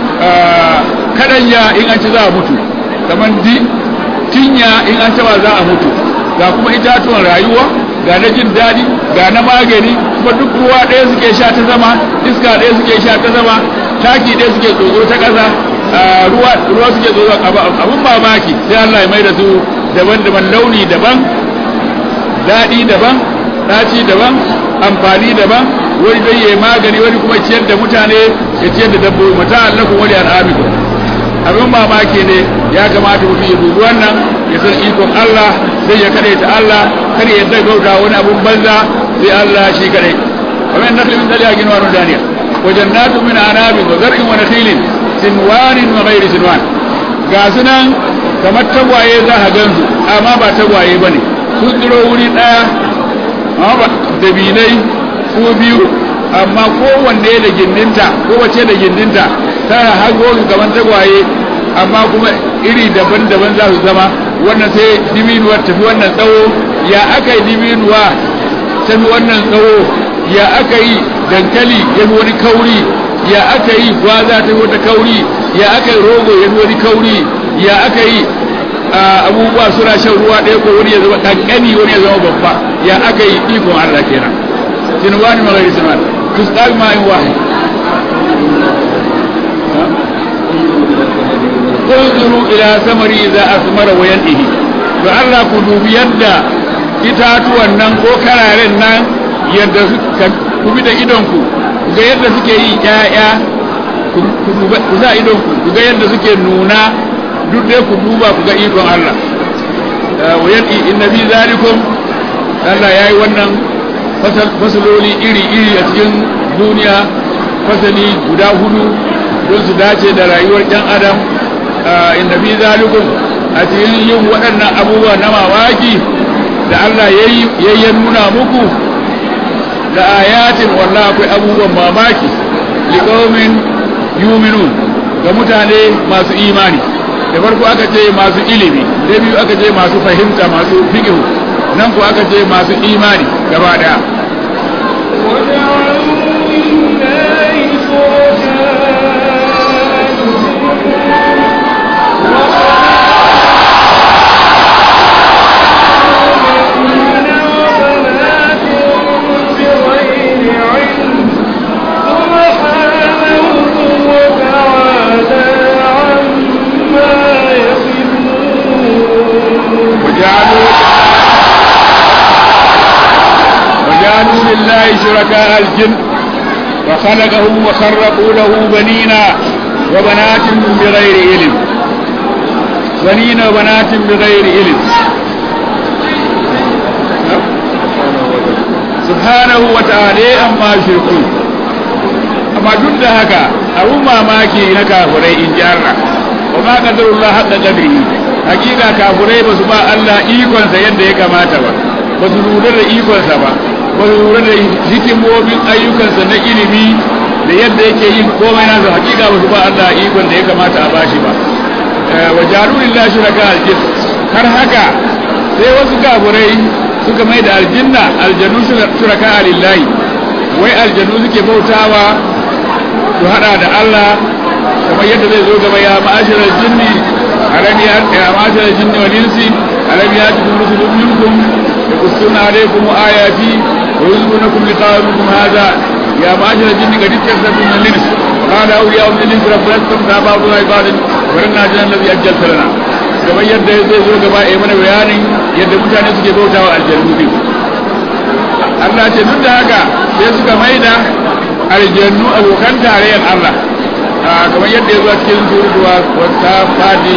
Speaker 1: kadanya in an ci za a mutu kamar tinya in an taba za a mutu ga kuma itatuwan rayuwa ga na jin daɗi ga na magani kuma duk ruwa ɗaya suke sha ta zama iska ɗaya suke sha ta zama taki ɗaya suke tsotso ta ƙasa ruwa suke tsotso abin mamaki sai Allah ya mai da su daban-daban launi daban daɗi daban ɗaci daban amfani daban wani dai ya magani wani kuma ciyar da mutane ya ciyar da dabbobi mata allakun wani al'amiku abin mamaki ne ya kamata mutum ya dubi wannan ya san ikon Allah sai ya kare ta Allah kar ya yadda bauta wani abun banza sai Allah shi kare kamar nakli min daliya gin wani daniya wa jannatu min anabin wa zar'in wa nakhilin sinwanin wa ghairi sinwan ga sunan kamar tagwaye za ka gansu amma ba tagwaye bane sun tsiro wuri daya amma ba dabinai ko biyu amma kowanne da gindinta kowace da gindinta tana hago kamar tagwaye amma kuma iri daban-daban za su zama wannan sai diminuwar tafi wannan tsawo ya aka yi diminuwa tafi wannan tsawo ya aka yi dankali ya fi wani kauri ya aka yi gwaza ta fi wata kauri ya aka yi rogo ya fi wani kauri ya aka yi abubuwa suna shan ruwa ɗaya ko wani ya zama ƙanƙani wani ya zama babba ya aka yi ikon Allah kenan sinwani magari sinwani tusqal ma'in wahid انظروا الى ثمر اذا اثمر وينتهي to Allah ku dubi yadda itatuwan nan ko kararen nan yadda ku bi da idon ku ga yadda suke yi ƴaƴa ku za idon ku ga yadda suke nuna duk dai ku duba ku ga ikon Allah wayanti inna fi zalikum Allah yayi wannan fasaloli iri a cikin duniya fasali guda hudu don su dace da rayuwar ɗan adam inda fi zalikum a cikin yin waɗannan abubuwa na mamaki da Allah ya nuna muku da ayatin wallahi akwai abubuwan mamaki liqaumin yu'minun ga mutane masu imani da farko aka ce masu ilimi da biyu aka ce masu fahimta masu fiqh nan ko aka ce masu imani gaba daya وجعلوا لله شركاء الجن وخلقهم وخرقوا له بنينا وبنات بغير علم بنين وبنات بغير علم سبحانه وتعالى أما يشركون amma duk da haka abun mamaki na kafirai in ji Allah wa ma qadarullah haqqa qadrihi hakika kafirai ba su ba Allah ikonsa yadda ya kamata ba ba su lura da ikonsa ba ba su lura da hikimomin ayyukansa na ilimi da yadda yake yin komai na su hakika ba su ba Allah ikon da ya kamata a bashi ba wa jaru lillahi shuraka aljin har haka sai wasu kafirai suka mai da aljannu shuraka lillahi wai aljannu suke bautawa su hada da Allah kamar yadda zai zo gaba ya ma'asharal jinni ya ma'asharal jinni wal insi alam yatikum rusulun minkum yaqussuna alaykum ayati wa yunzirunakum liqa'akum hadha ya ma'asharal jinni qad istaghfirtum min al-ins qala awliya'u min al-ins rabbukum ta'budu ibadan wa inna jannata allazi ajjalta lana kamar yadda zai zo gaba ya mana bayanin yadda mutane suke bautawa aljannu din Allah ce duk da haka sai suka maida aljannu abokan tarayyar Allah kamar yadda ya zo cikin surutuwa wata fadi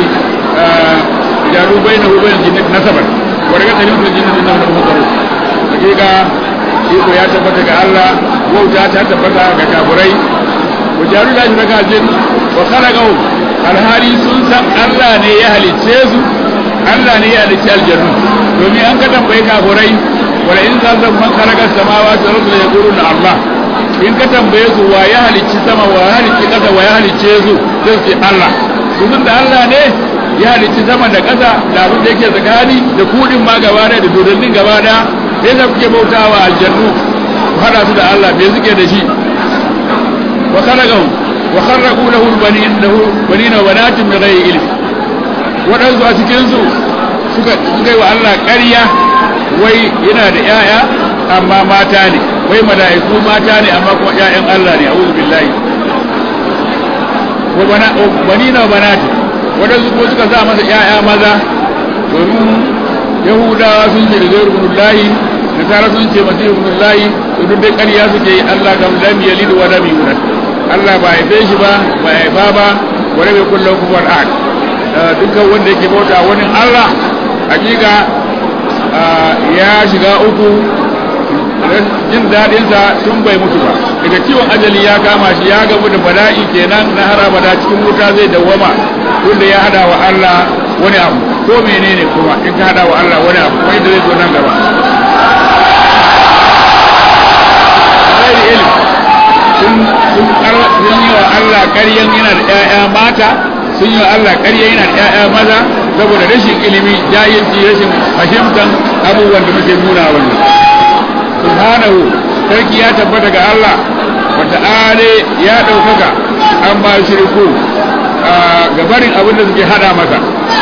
Speaker 1: jaru bai na hubayin jinnin nasabar wadda ga tsarin jinnin na wani hukaru hakika iko ya tabbata ga Allah wauta ta tabbata ga kaburai ku jaru da shi daga jin wa kharaqahu alhali sun san Allah ne ya halicce su Allah ne ya halicce aljannu domin an ka tambayi kaburai wala in za zan man khalaqa samawati wal ardi yaquluna Allah in ka tambaye su wa ya halicci sama wa ya halicci kasa wa ya halicce su sai su ce Allah su da Allah ne ya halicci sama da kasa da abin da yake tsakani da kudin ma gaba da dodannin gaba da sai da kuke bautawa aljannu hada su da Allah bai suke da shi wa khalaqahu wa kharraqu lahu banina wa banatin min ghairi ilm wadansu a cikin su suka yi wa Allah ƙarya wai yana da yaya amma mata ne wai mala'iku mata ne amma kuma ƴaƴan Allah ne a'udhu billahi wa banina wa banati wadansu ko suka sa masa ƴaƴa maza domin yahudawa sun ce da zai rubutullahi da tara sun ce masu rubutullahi to duk dai ƙarya suke yi Allah ga lam yalid wa lam yulad Allah ba haife shi ba ba haifa ba wa lam yakul lahu kufuwan ahad dukkan wanda yake bauta wani Allah hakika ya shiga uku jin daɗinsa tun bai mutu ba daga ciwon ajali ya kama shi ya gamu da bala'i kenan na harabada cikin wuta zai dawwama tunda ya hada wa Allah wani abu ko menene kuma in ka hada wa Allah wani abu kai da zai zo nan gaba sai ilmi sun yi wa Allah ƙaryan yana da ƴaƴa mata sun yi wa Allah ƙaryan yana da ƴaƴa maza saboda rashin ilimi jahilci rashin fahimtar abubuwan da muke nuna wannan subhanahu sarki ya tabbata ga Allah wa ta'ala ya daukaka an ba shirku ga barin abin da suke hada masa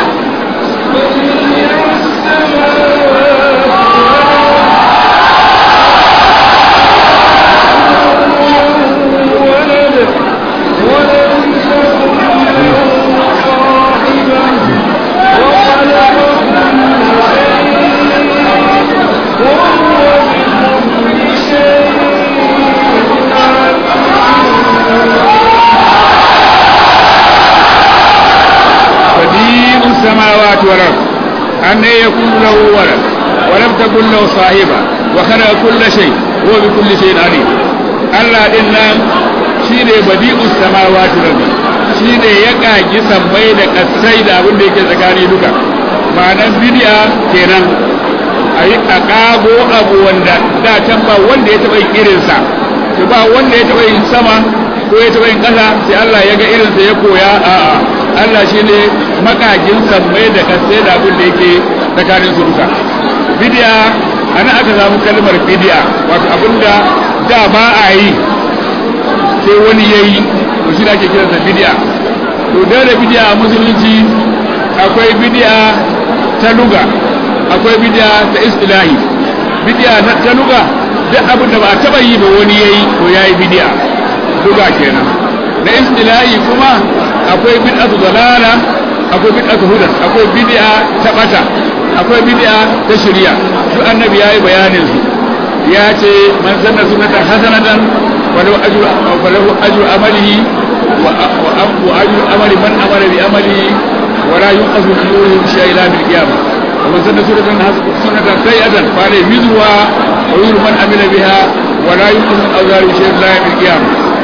Speaker 1: السماوات والأرض أن يكون له ولد ولم تكن له صاحبة وخلق كل شيء هو بكل شيء عليم الله إنا شيء بديع السماوات والأرض شيء يقع جسم بين السيد أبن ديك زكاري لك معنى بديع كنان أي أقابو أبو وندا دا تنبا وندا يتبعي إرنسا تبا وندا يتبعي سما ko ya taɓa yin ƙasa sai Allah ya ga irinsa ya koya a'a Allah shi ne makagin sammai da kasai da abin da yake tsakanin su duka bidiya ana aka samu kalmar bidiya wato abin da ba a yi sai wani ya yi to shi da ake kiransa bidiya to da bidiya a musulunci akwai bidiya ta luga akwai bidiya ta istilahi bidiya ta luga duk abin da ba a taɓa yi ba wani ya yi to ya yi bidiya luga kenan na istilahi kuma akwai bid'atu dalala akwai bid'atu huda akwai bid'a ta bata akwai bid'a ta shari'a duk annabi yayi bayanin su ya ce man sanna sunnatan hasanatan walahu ajru amalihi wa ajru amali man amara bi amalihi wa la yuqasu min nurihi shay'an bil qiyamah wa man sanna sunnatan sayyi'atan fa alayhi wizruha wa yuzru man amila biha wa la yuqasu min awzari shay'an bil qiyamah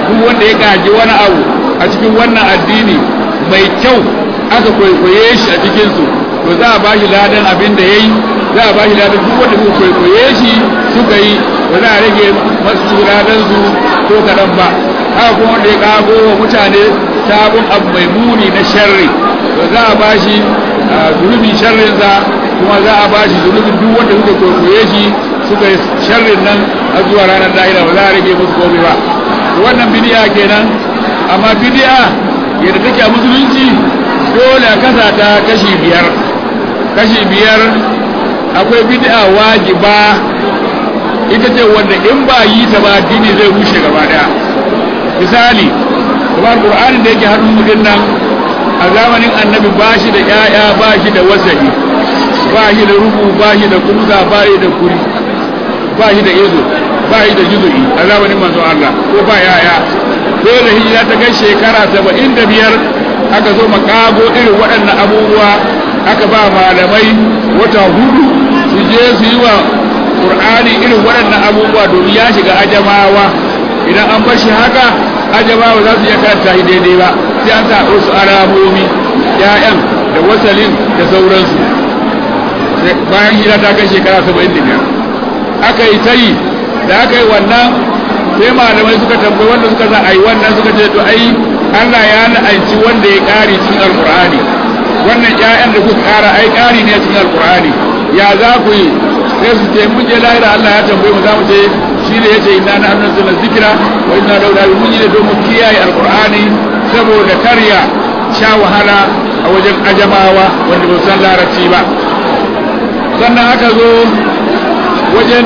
Speaker 1: duk wanda ya gaji wani abu a cikin wannan addini mai kyau aka kwaikwaye shi a cikin su to za a bashi ladan abin da yayi za a bashi ladan duk wanda suka kwaikwaye shi suka yi ba za a rage masu ladan su ko kadan ba haka kuma wanda ya kago wa mutane sabon abu mai muni na sharri to za a bashi zunubin sharrin sa kuma za a bashi zunubin duk wanda suka kwaikwaye shi suka yi sharrin nan a zuwa ranar da'ira ba za a rage musu komai ba wannan bid'a kenan amma bid'a yadda take a musulunci dole a kasa ta kashi biyar akwai bid'a wajiba ita ce wanda in ba yi ta ba addini zai rushe gaba daya misali kamar qur'anin da yake hannun mu nan a zamanin annabi ba shi da ƴaƴa ba shi da wasali ba shi da rubu ba shi da kumza ba shi da kuri ba shi da izo ba shi da juzu'i a zamanin manzo Allah ko ba ƴaƴa sai da hijira ta kai shekara 75 aka zo makago irin waɗannan abubuwa aka ba malamai wata hudu su je su yi wa qur'ani irin waɗannan abubuwa domin ya shiga ajamawa idan an bar shi haka ajamawa za su iya karanta shi daidai ba sai an sa wasu alamomi ƴaƴan da wasalin da sauransu bayan hijira ta kai shekara 75 aka yi ta yi da aka yi wannan sai malamai suka tambayi wanda suka za a yi wannan suka ce to ai Allah ya la'anci wanda ya ƙari cikin alƙur'ani wannan ƴaƴan da kuka ƙara ai ƙari ne cikin alƙur'ani ya za ku yi sai su ce mun je lahira Allah ya tambaye mu za mu ce shi ne yace inna nahnu nazzalna dhikra wa inna lahu lahafizun mun yi da domin kiyaye alƙur'ani saboda karya sha wahala a wajen ajamawa wanda ba san larabci ba sannan aka zo wajen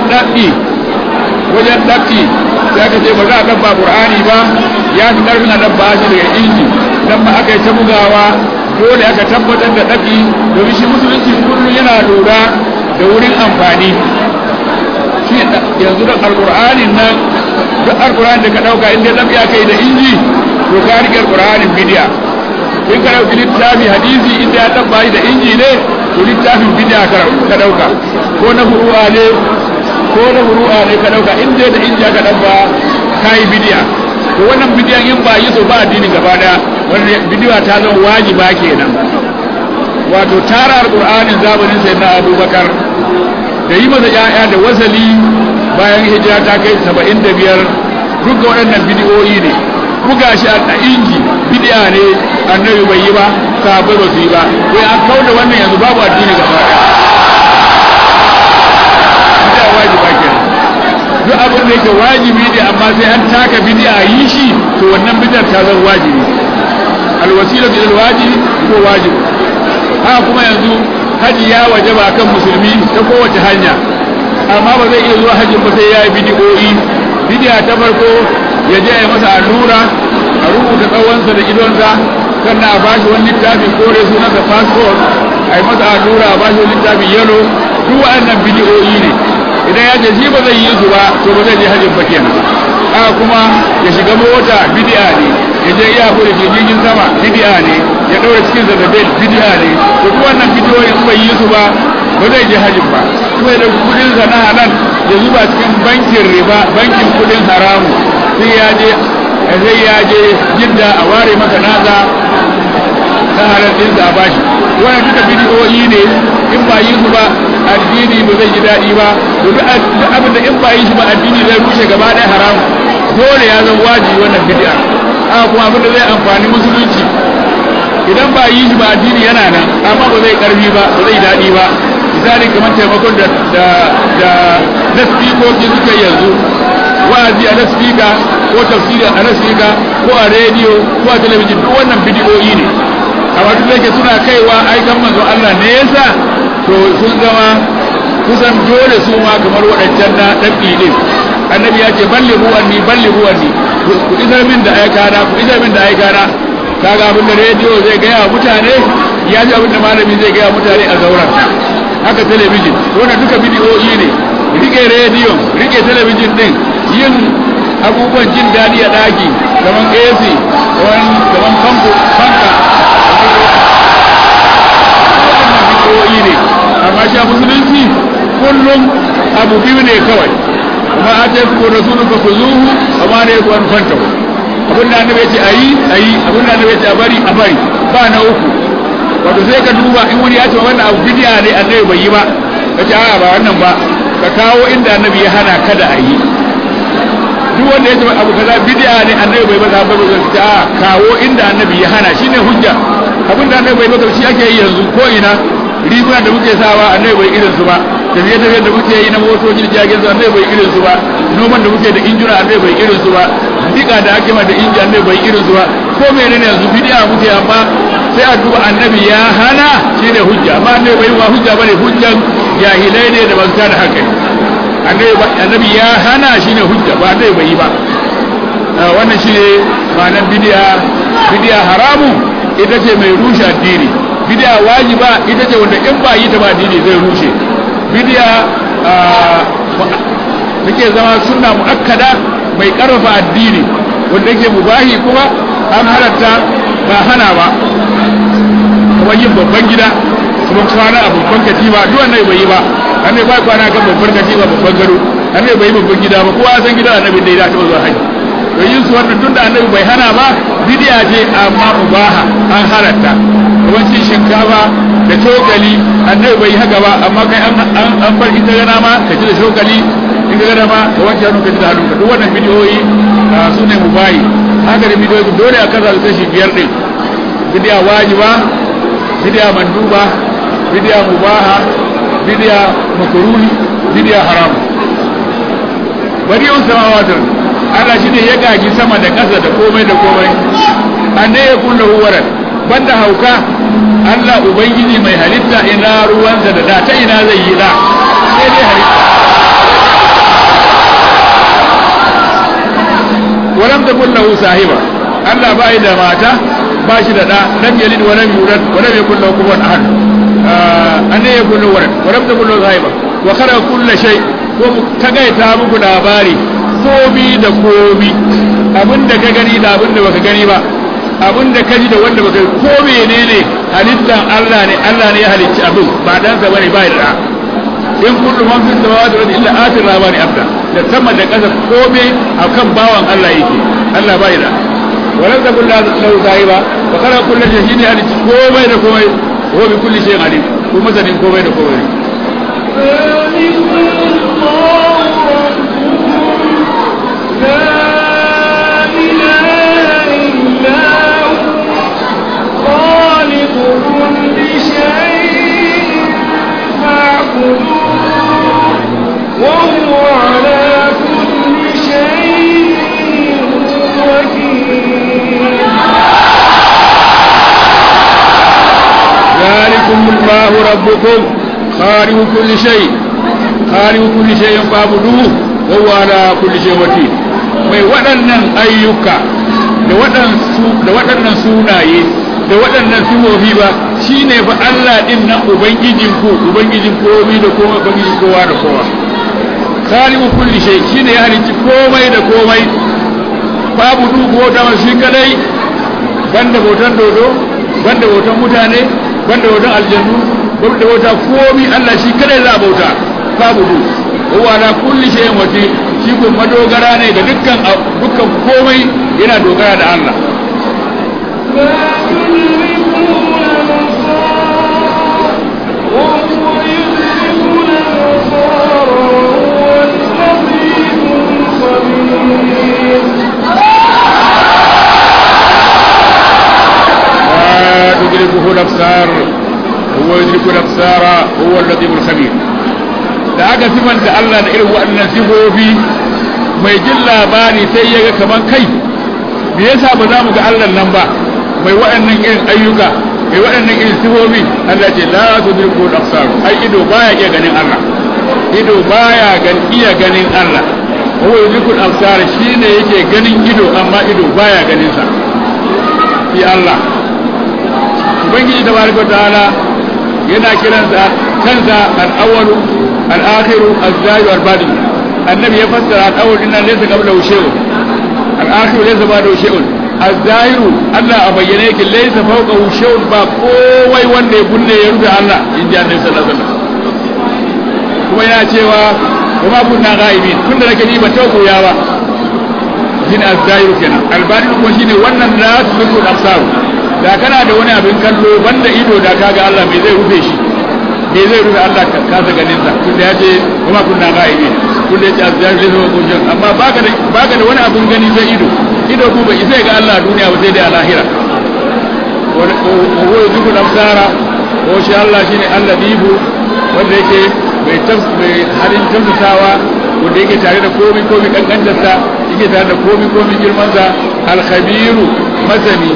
Speaker 1: ɗaɗɗi sai aka ce ba za a dabba qur'ani ba ya fi karfin a dabba shi daga inji dan ba aka yi ta bugawa dole aka tabbatar da ɗaɗɗi domin shi musulunci kullum yana lura da wurin amfani shi yanzu da alqur'anin nan duk alqur'ani da ka dauka inda dabbi aka yi da inji to ka rike alqur'anin bidiya in ka dauki littafi hadisi inda ya dabba da inji ne to littafin bidiya ka dauka ko na furu'a ne ka dauka inda da inji aka dabba kai bidiya to wannan bidiyan in ba yi so ba addini gaba daya wannan bidiya ta zama wajiba kenan wato tara alqur'anin zamanin sayyidina Abubakar da yi masa ƴaƴa da wasali bayan hijira ta kai 75 duk waɗannan bidiyoyi ne buga shi a inji bidiya ne annabi bai yi ba sahabbai ba su yi ba wai an kauda wannan yanzu babu addini gaba daya bidiya wajiba kenan duk abin da yake wajibi ne amma sai an taka bidiya yi shi to wannan bidiyar ta zama wajibi alwasila bil wajibi ko wajibi haka kuma yanzu haji ya wajaba kan musulmi ta kowace hanya amma ba zai iya zuwa hajji ba sai ya yi bidiya ta farko ya je ya masa allura a rubuta tsawonsa da idonsa sannan a bashi wani littafi kore sunansa passport a yi masa allura a bashi wani littafi yalo duk waɗannan bidiyoyi ne idan ya ce shi ba zai yi su ba to ba zai je hajjin ba kenan haka kuma ya shiga mota bidiya ne ya je iya kore ke jirgin sama bidiya ne ya ɗaura cikin zazzabin bidiya ne to duk wannan bidiyoyin bai yi su ba ba zai je hajjin ba kuma da kudin sa na halal ya zuba cikin bankin riba bankin kudin haramu sai ya je jidda a ware masa naza na halal din sa bashi wannan duka bidiyoyi ne in ba yi su ba addini ba zai ji daɗi ba duk abin da in ba yi shi ba addini zai rushe gaba ɗaya haramu dole ya zama wajibi wannan bid'a haka kuma abin da zai amfani musulunci idan ba yi shi ba addini yana nan amma ba zai karfi ba ba zai daɗi ba misali kamar taimakon da lasfikoki suka yanzu wa'azi a lasfika ko tafsiri a lasfika ko a rediyo ko a talabijin duk wannan bidiyoyi ne amma duk da suna kaiwa aikan manzon Allah ne yasa to sun zama kusan dole su ma kamar waɗancan na ɗabi ɗin annabi ya ce ballighu anni ku isar min da aikana kaga abin da rediyo zai gaya wa mutane ya ji abin da malami zai gaya wa mutane a zauren haka talabijin wannan duka bidiyoyi ne rike rediyon rike talabijin din yin abubuwan jin daɗi a ɗaki kamar AC kamar fanka wannan bidiyoyi ne amma shi a musulunci kullum abu biyu ne kawai kuma a ce ko rasulu fa kuzuhu amma ne ko an fanta abin da annabi ya ce ayi abin da annabi ya ce a bari ba na uku. Wato sai ka duba in wani ya ce wannan abu bid'a ne annabi bai yi ba ka ce a'a ba wannan ba ka kawo inda annabi ya hana kada a yi. Duk wanda ya ce abu kaza bid'a ne annabi bai ba za ba ka ce a'a kawo inda annabi ya hana shine hujja. Abin da annabi bai ba shi ake yi yanzu ko ina riguna da muke sawa annabi bai irin su ba tafiye-tafiye da muke yi na motocin jiragen su annabi bai irin su ba noman da muke da injina annabi bai irin su ba dika da ake ma da inji annabi bai irin su ba ko menene yanzu bid'a muke amma sai a duba annabi ya hana shine hujja amma annabi bai ba hujja bane hujjan jahilai ne da ban da haka annabi ya hana shine hujja ba annabi bai yi ba wannan shine ma'anar bid'a haramu ita ce mai rushe addini bid'a wajiba ita ce wanda in ba yi ta ba addini zai rushe bid'a take zama sunna muakkada mai karfafa addini wanda yake mubahi kuma an halatta ba hana ba kuma yin babban gida kuma kwana a babban katiba duk wannan bai yi ba annabi ba kwana kan babban katiba babban gado annabi bai yi babban gida ba kowa san gidan annabi da ya taɓa zuwa haji to yin su wannan tunda annabi bai hana ba bid'a ce amma mubaha an halatta wancin shinkafa da cokali annabi bai haka ba amma kai an bar ita gana ma ka ci da cokali in ga gana ma ka wanke hannu ka ci da hannunka duk wannan bidiyoyi su ne mubahi haka da bidiyoyi dole a kasa su kashi biyar din bid'a wajiba bid'a manduba bid'a mubaha bid'a makruhi bid'a haram bari un samawatar Allah shi ne ya gagi sama da ƙasa da komai da komai anne ya kullu huwaran banda hauka Allah ubangiji mai halitta ina ruwansa da ta ina zai yi da sai dai halitta walam takun lahu sahiba Allah bai da mata ba shi da lam yalid wa lam yulad wa lam yakul lahu kufuwan ahad anne ya kullu huwaran walam takun lahu sahiba wa khalaqa kulla shay ko tagaita muku labari komi da komi abinda ka gani da abinda baka gani ba abinda ka ji da wanda baka ko menene halittan Allah ne ya halicci abin ba dan sa bane ba da in kullu man fi samawati wal ardi illa atir rahmani abda da sama da kasa komai akan bawan Allah yake Allah bai da wala taqul lahu sahiba wa khalaqa kulla shay'in halicci komai da komai wa bi kulli shay'in alim kuma sanin komai da komai
Speaker 2: لا إله إلا هو خالق كل شيء فاعبدوه وهو على كل شيء وكيل
Speaker 1: ذلكم الله ربكم خالق كل شيء فاعبدوه وهو على كل شيء وكيل mai waɗannan ayyuka da waɗannan sunaye da waɗannan sifofi ba shine fa Allah din nan ubangijin komai da komai ubangijin kowa da kowa khaliqu kulli shay shine ya halicci komai da komai babu duko da shi kadai banda bautan dodo banda bautan mutane banda bautan aljannu banda bauta komai Allah shi kadai za a bauta babu du huwa ala kulli shay'in wakil shi ko madogara ne ga dukkan komai yana dogara da Allah تدركه الأبصار هو يدرك الأبصار هو اللطيف الخبير da aka sifanta Allah da irin waɗannan sifofi mai jin labari sai ya ga kaman kai me yasa ba za mu ga Allah nan ba mai waɗannan irin ayyuka mai waɗannan irin sifofi Allah ce la tudriku al-absar ai ido baya iya ganin Allah ido baya iya ganin Allah huwa yudriku al-absar shine yake ganin ido amma ido baya ganin sa fi Allah ubangiji tabaraka ta'ala yana kiransa kansa al-awwalu al-akhiru az-zahir wal-batin annabi ya fassara al-awwal inna laysa qablahu shay'un al-akhiru laysa ba'dahu shay'un az-zahiru Allah a bayyane yake laysa fawqahu shay'un ba kowai wanda ya bulle ya rufe Allah inji annabi sallallahu alaihi wasallam kuma yana cewa kuma kunna ghaibin tunda nake ni ba tauko ya ba shine az-zahiru kenan al-batin kuma shine wannan la tudriku al-absar da kana da wani abin kallo banda ido da kaga Allah me zai rufe shi me zai rufe Allah ka kasa ganin sa kun da yace kuma kunna ga'ibi kun da yace az-zahiru lahu wajhun amma baka da wani abin gani sai ido ku bai sai ga Allah a duniya ba sai dai a lahira wa huwa yudriku al-absara ko shi Allah shine al-ladibu wanda yake mai halin tamtasawa wanda yake tare da komi kankantarsa yake tare da komi girmansa alkhabiru masani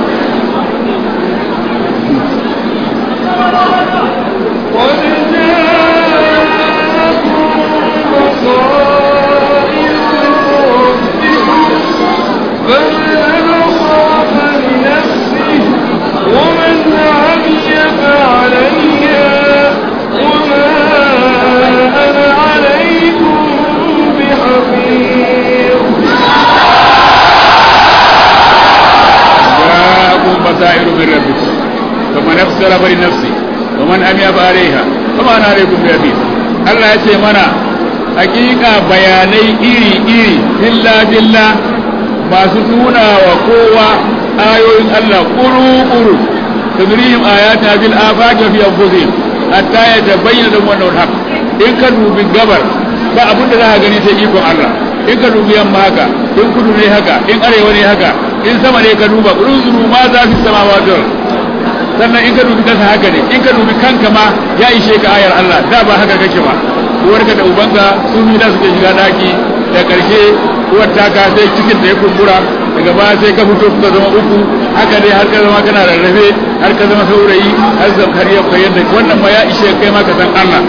Speaker 1: بصائر من ربكم فمن أبصر فلنفسه ومن أمي فعليها وما أنا عليكم بحفيظ الله يتي منا حقيقة بياني إيري إلا ما ستونا وقوة آيوين الله قروا تدريهم آياتنا في الآفاق وفي أنفسهم حتى يتبين لهم أنه الحق إن كانوا بالقبر فأبدا لها غني سيئكم الله in ka dubi yamma haka in kudu ne haka in arewa ne haka in sama ne ka duba uruzuru ma za fi sama wato sannan in ka dubi kasa haka ne in ka dubi kanka ma ya ishe ka ayar Allah da ba haka kake ba uwarka da ubanka su da suke shiga daki da karshe uwar taka sai cikin da ya kumbura daga baya sai ka fito kuka zama uku haka dai har ka zama kana rarrafe har ka zama saurayi har har ya koyar da wannan ma ya ishe kai ma ka san Allah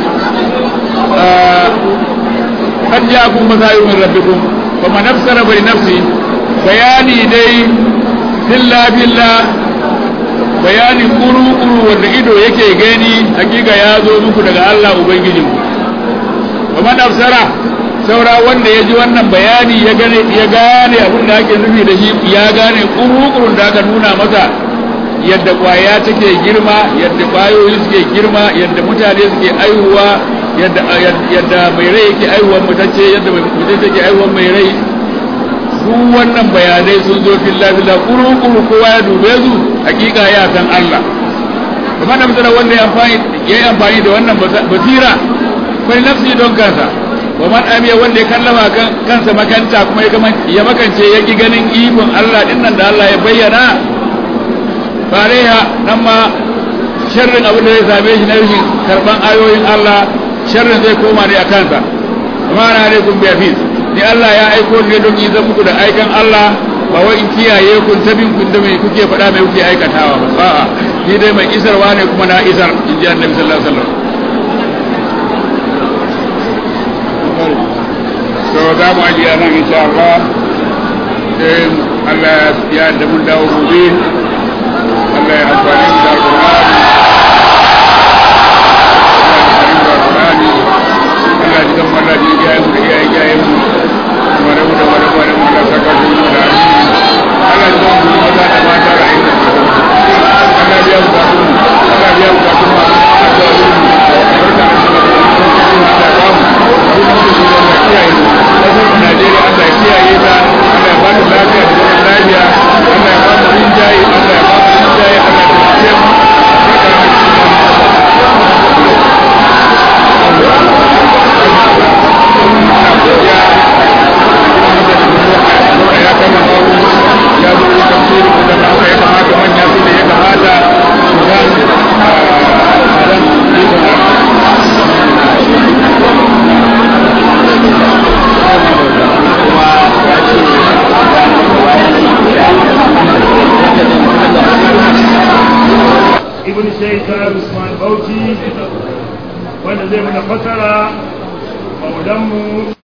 Speaker 1: قد جاءكم بصائر من ربكم فمن أبصر فلنفسه بياني دي بالله bayani kuru wanda ido yake gani hakika ya zo muku daga Allah ubangijin kuma nafsara saura wanda ya ji wannan bayani ya gane abin da ake nufi da shi ya gane kuru da aka nuna masa yadda kwaya take girma yadda kwayoyi suke girma yadda mutane suke aihuwa yadda mai rai yake aihuwan mutacce yadda mutacce yake aihuwan mai rai duk wannan bayanai sun zo filla kuru kowa ya dube su hakika ya san Allah kuma da mutane wanda ya yi amfani da wannan basira kai nafsi don kansa wa man amiya wanda ya kallama kansa makanta kuma ya makance ya ki ganin ikon Allah din nan da Allah ya bayyana fareha nan ma sharrin abin da zai same shi na rashin karban ayoyin Allah sharrin zai koma ne a kansa amma na alaikum bi hafiz ni Allah ya aiko ne don yi zan muku da aikan Allah ba wai in kiyaye kun tabin kun da mai kuke faɗa mai kuke aikatawa ba a'a ni dai mai isarwa ne kuma na isar in ji Annabi sallallahu alaihi wasallam so za mu aji a nan insha Allah sai Allah ya da mun dawo gobe Allah ya amfani da Al-Qur'ani Allah ya ji kamar da ya yi mu wani da Allah saka su da Allah ya zama mu maza da mata da aiki Allah ya bukatu Allah ya bukatu ma Allah ya Najeriya Allah ya kiyaye ta Allah ya ba mu lafiya da zaman lafiya Allah ya ba mu rinjaye Allah ya ba mu rinjaye Allah ya kiyaye mu
Speaker 2: ibn Shaykh Usman Bauchi wanda zai mana fasara maulanmu